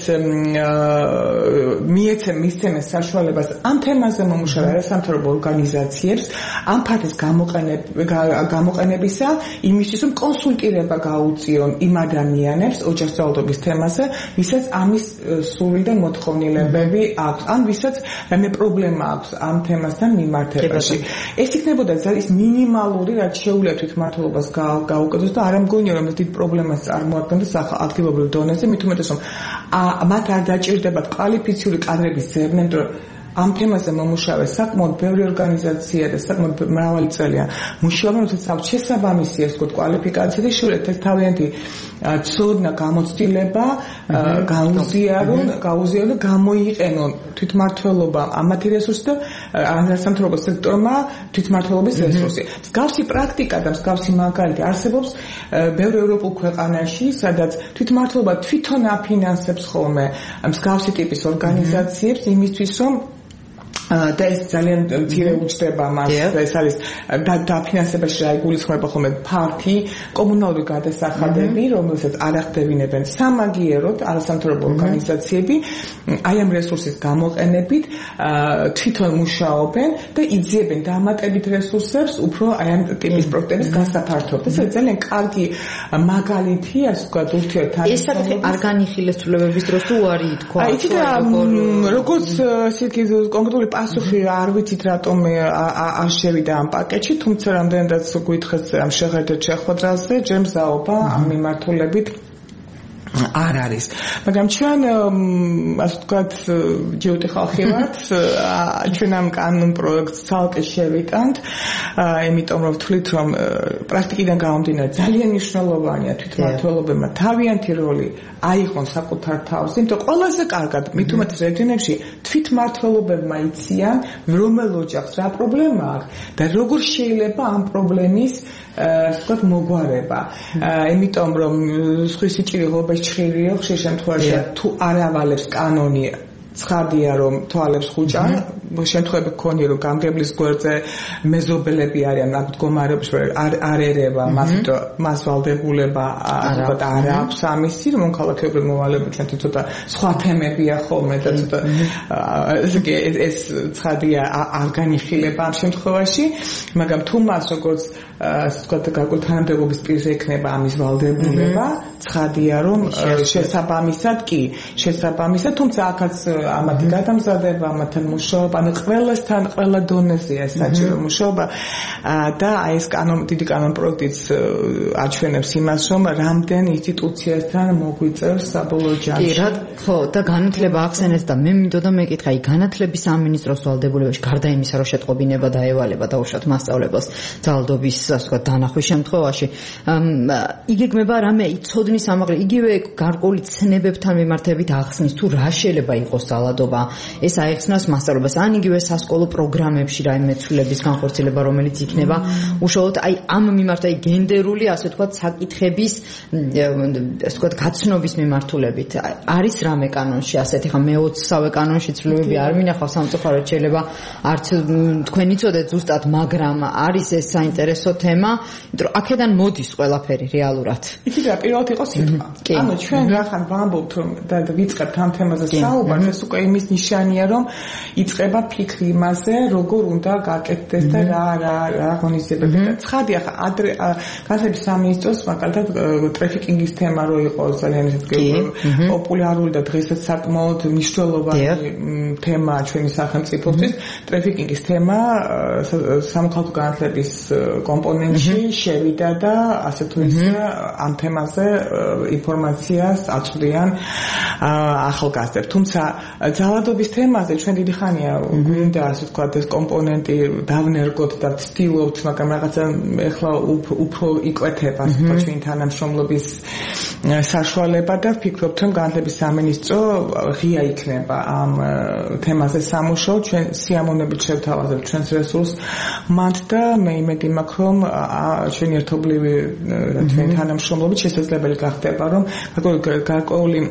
მისცემენ საშუალებას ამ თემაზე მომუშავე არასამთავრობო ორგანიზაციებს ამ ფართის გამოყენებისა იმისთვის რომ კონსულტირება გაუწიონ იმ ადამიანებს ოჯახსწავლადობის თემაზე ვისაც ამის სურვილი და მოთხოვნილებები აქვს ან ვისაც რამე პრობლემა აქვს ამ თემასთან მიმართებაში ეს იქნებოდა ის მინიმალური რაც შეუძლია თვითმმართველობას გაუკეთოს და არ ამგონია რომ დიდ პრობლემას წარმოადგენს ადგილობრივ დონეზე, მით უმეტეს რომ მათ არ დაჭირდებათ კვალიფიციური კადრების ძებნა, იმიტომ რომ ამ თემაზე მომუშავე საკმაოდ ბევრი ორგანიზაცია და საკმაოდ მრავალი წელია მუშაობენ, როდესაც აქვს შესაბამისი ეს კვალიფიკაცია და შეიძლება თავიანთი ცოდნა გამოცდილება გაუზიარონ და გამოიყენონ თვითმმართველობა ამათი რესურსი და არასამთავრობო სექტორმა თვითმმართველობის რესურსი. მსგავსი პრაქტიკა და მსგავსი მაგალითი არსებობს ბევრ ევროპულ ქვეყანაში, სადაც თვითმმართველობა თვითონ აფინანსებს ხოლმე მსგავსი ტიპის ორგანიზაციებს იმისთვის, რომ და ეს ძალიან მცირე უჩნდება მას ეს არის დაფინანსებაში რა იგულისხმება ხოლმე ფარქი კომუნალური გადასახადები რომელსაც არ ახდევინებენ სამაგიეროდ არასამთავრობო ორგანიზაციები აი ამ რესურსის გამოყენებით თვითონ მუშაობენ და იძიებენ დამატებით რესურსებს უფრო აი ამ ტიპის პროექტების გასაფართოებას ეს ძალიან კარგი მაგალითი ასე ვთქვათ ურთიერთთანხმდომობის ეს საკითხი არ განიხილეს ცვლილებების დროს თუ არ ითქვა აი როგორც ისეთი კონკრეტული პასუხი არ ვიცით რატომ არ შევიდა ამ პაკეტში, თუმცა რამდენადაც გითხრათ ამ შეხედეთ შეხვედრაზე, ჯერ მზაობა ამ მიმართულებით არ არის. მაგრამ ჩვენ ასე ვთქვათ ჯიუტი ხალხი ვართ, ჩვენ ამ კანონ პროექტს ცალკე შევიტანთ, იმიტომ რომ ვთვლით რომ პრაქტიკიდან გამომდინარე ძალიან მნიშვნელოვანია თვითმმართველობებმა თავიანთი როლი აიღონ საკუთარ თავზე, იმიტომ ყველაზე კარგად მით უმეტეს რეგიონებში თვითმმართველობებმა იციან რომელ ოჯახს რა პრობლემა აქვს და როგორ შეიძლება ამ პრობლემის ვთქვათ მოგვარება. იმიტომ რომ სხვისი ჭირიღობა ჭირიო ხშირ შემთხვევაში თუ არ ავალებს კანონი ცხადია რომ თვალებს ხუჭა შემთხვევები გქონია რომ გამგებლის გვერდზე მეზობელები არიან მაგ მდგომარეობის არ ერევა მას ვალდებულება ალბათ არ აქვს ამისი რომ მოქალაქეობრივ მოვალეობა ჩვენ ცოტა სხვა თემებია ხოლმე და ცოტა ეს ცხადია არ განიხილება ამ შემთხვევაში მაგრამ თუ მას როგორც ასე ვთქვათ გარკვეული თანამდებობის პირზე ექნება ამის ვალდებულება ცხადია რომ შესაბამისად თუმცა აქაც ამათი გადამზადება ამათთან მუშაობა ანუ ყველასთან ყველა დონეზეა საჭირო მუშაობა და აი ეს დიდი კანონ პროექტიც აჩვენებს იმას რომ რამდენ ინსტიტუციასთან მოგვიწევს საბოლოო ჯამში ხო და განათლება ახსენეთ და მე მინდოდა მეკითხა აი განათლების სამინისტროს ვალდებულებაში გარდა იმისა რომ შეტყობინება და ევალება დაუშვათ მასწავლებელს ძალადობის ასე ვთქვათ დანახვის შემთხვევაში იგეგმება რამე იცოდნის ამაღლი იგივე გარკვეული ცნებებთან მიმართებით ახსნის თუ რა შეიძლება იყოს ძალადობა ეს აიხსნას მასწავლებლებს ან იგივე სასკოლო პროგრამებში რაიმე ცვლილების განხორციელება რომელიც იქნება უშუალოდ აი ამ მიმართ აი გენდერული ასე ვთქვათ საკითხების ასე ვთქვათ გაცნობის მიმართულებით არის რამე კანონში ასეთი ხა მე-20-სავე კანონში ცვლილებები არ მინახავს სამწუხაროდ შეიძლება არც თქვენ იცოდეთ ზუსტად მაგრამ არის ეს საინტერესო თემა იმიტომ რომ აქედან მოდის ყველაფერი რეალურად იცით რა პირველად იყო სიტყვა ანუ ჩვენ რახან ვამბობთ რომ და ვიწყებთ ამ თემაზე საუბარს ეს უკვე იმის ნიშანია რომ იწყება ფიქრი იმაზე როგორ უნდა გაკეთდეს და რა ღონისძიებები და ცხადია ხა ადრე განათლების სამინისტროს მაგალითად ტრაფიკინგის თემა რო იყო ძალიან პოპულარული და დღესაც საკმაოდ მნიშვნელოვანი თემა ჩვენი სახელმწიფოსთვის ტრაფიკინგის თემა სამოქალაქო განათლების კომპონენტში შევიდა და ასე თუ ისე ამ თემაზე ინფორმაციას აწვდიან ახალგაზრდებს თუმცა ძალადობის თემაზე ჩვენ დიდი ხანია გვინდა ასე ვთქვათ ეს კომპონენტი დავნერგოთ და ვცდილობთ მაგრამ რაღაცა ეხლა უფრო იკვეთება ასე ვთქვათ ჩვენ თანამშრომლობის საშუალება და ვფიქრობთ რომ განათლების სამინისტრო ღია იქნება ამ თემაზე სამუშაო ჩვენ სიამოვნებით შევთავაზებთ ჩვენს რესურსს მათ და მე იმედი მაქვს რომ ჩვენი ერთობლივი ჩვენი თანამშრომლობით შესაძლებელი გახდება რომ გარკვეული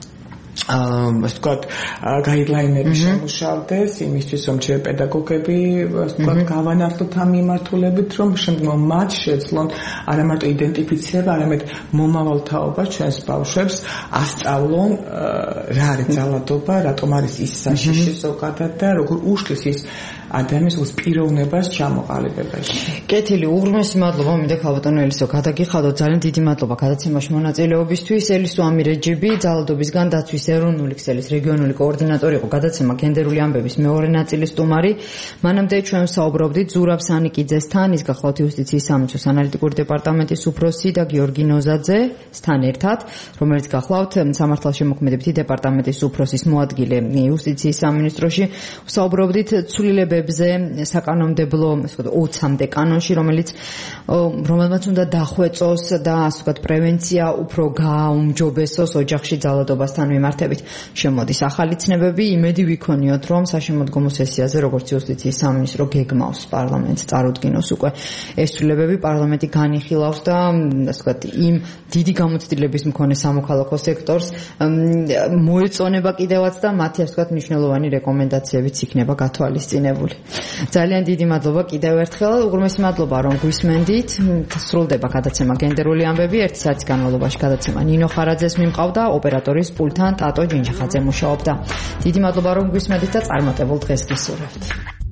ასე ვთქვათ გაიდლაინები შემუშავდეს იმისთვის რომ ჩვენ პედაგოგები ასე ვთქვათ გავანართოთ ამ მიმართულებით რომ შემდგომ მათ შეძლონ არა მარტო იდენტიფიცირება არამედ მომავალ თაობას ჩვენს ბავშვებს ასწავლონ რა არის ძალადობა რატომ არის ის საშიში ზოგადად და როგორ უშლის ის ადამიანის პიროვნებას ჩამოყალიბებაში. კეთილი, უღრმესი მადლობა მინდა ქალბატონო ელისო, გადაგიხადოთ ძალიან დიდი მადლობა გადაცემაში მონაწილეობისთვის. ელისო ამირეჯიბი, ძალადობისგან დაცვის ეროვნული ქსელის რეგიონული კოორდინატორი იყო, გადაცემა გენდერული ამბების მეორე ნაწილის სტუმარი. მანამდე ჩვენ საუბრობდით ზურაბ სანიკიძესთან, ის გახლავთ იუსტიციის სამინისტროს ანალიტიკური დეპარტამენტის უფროსი და გიორგი ნოზაძესთან ერთად, რომელიც გახლავთ სამართალშემოქმედებითი დეპარტამენტის უფროსის მოადგილე იუსტიციის სამინისტროში. საუბრობდით ცვლილებების კანონმდებლობებზე, საკანონმდებლო, ასე ვთქვათ, 20-მდე კანონში, რომელმაც უნდა დახვეწოს და ასე ვთქვათ, პრევენცია უფრო გააუმჯობესოს ოჯახში ძალადობასთან მიმართებით. შემოდის ახალი ცნებები, იმედი ვიქონიოთ, რომ საშემოდგომო სესიაზე, როგორც იუსტიციის სამინისტრო გეგმავს პარლამენტს წარუდგინოს უკვე ეს ცვლილებები, პარლამენტი განიხილავს და ასე ვთქვათ, იმ დიდი გამოცდილების მქონე სამოქალაქო სექტორს მოეწონება კიდევაც და მათი ასე ვთქვათ, მნიშვნელოვანი რეკომენდაციებიც იქნება გათვალისწინებული. ძალიან დიდი მადლობა კიდევ ერთხელ, უღრმესი მადლობა რომ გვისმენდით. სრულდება გადაცემა გენდერული ამბები, 1 საათის განმავლობაში გადაცემა ნინო ხარაძეს მიმყავდა, ოპერატორის პულტთან ტატო ჯინჯიხაძე მუშაობდა. დიდი მადლობა რომ გვისმენდით და წარმატებულ დღეს გისურვებთ.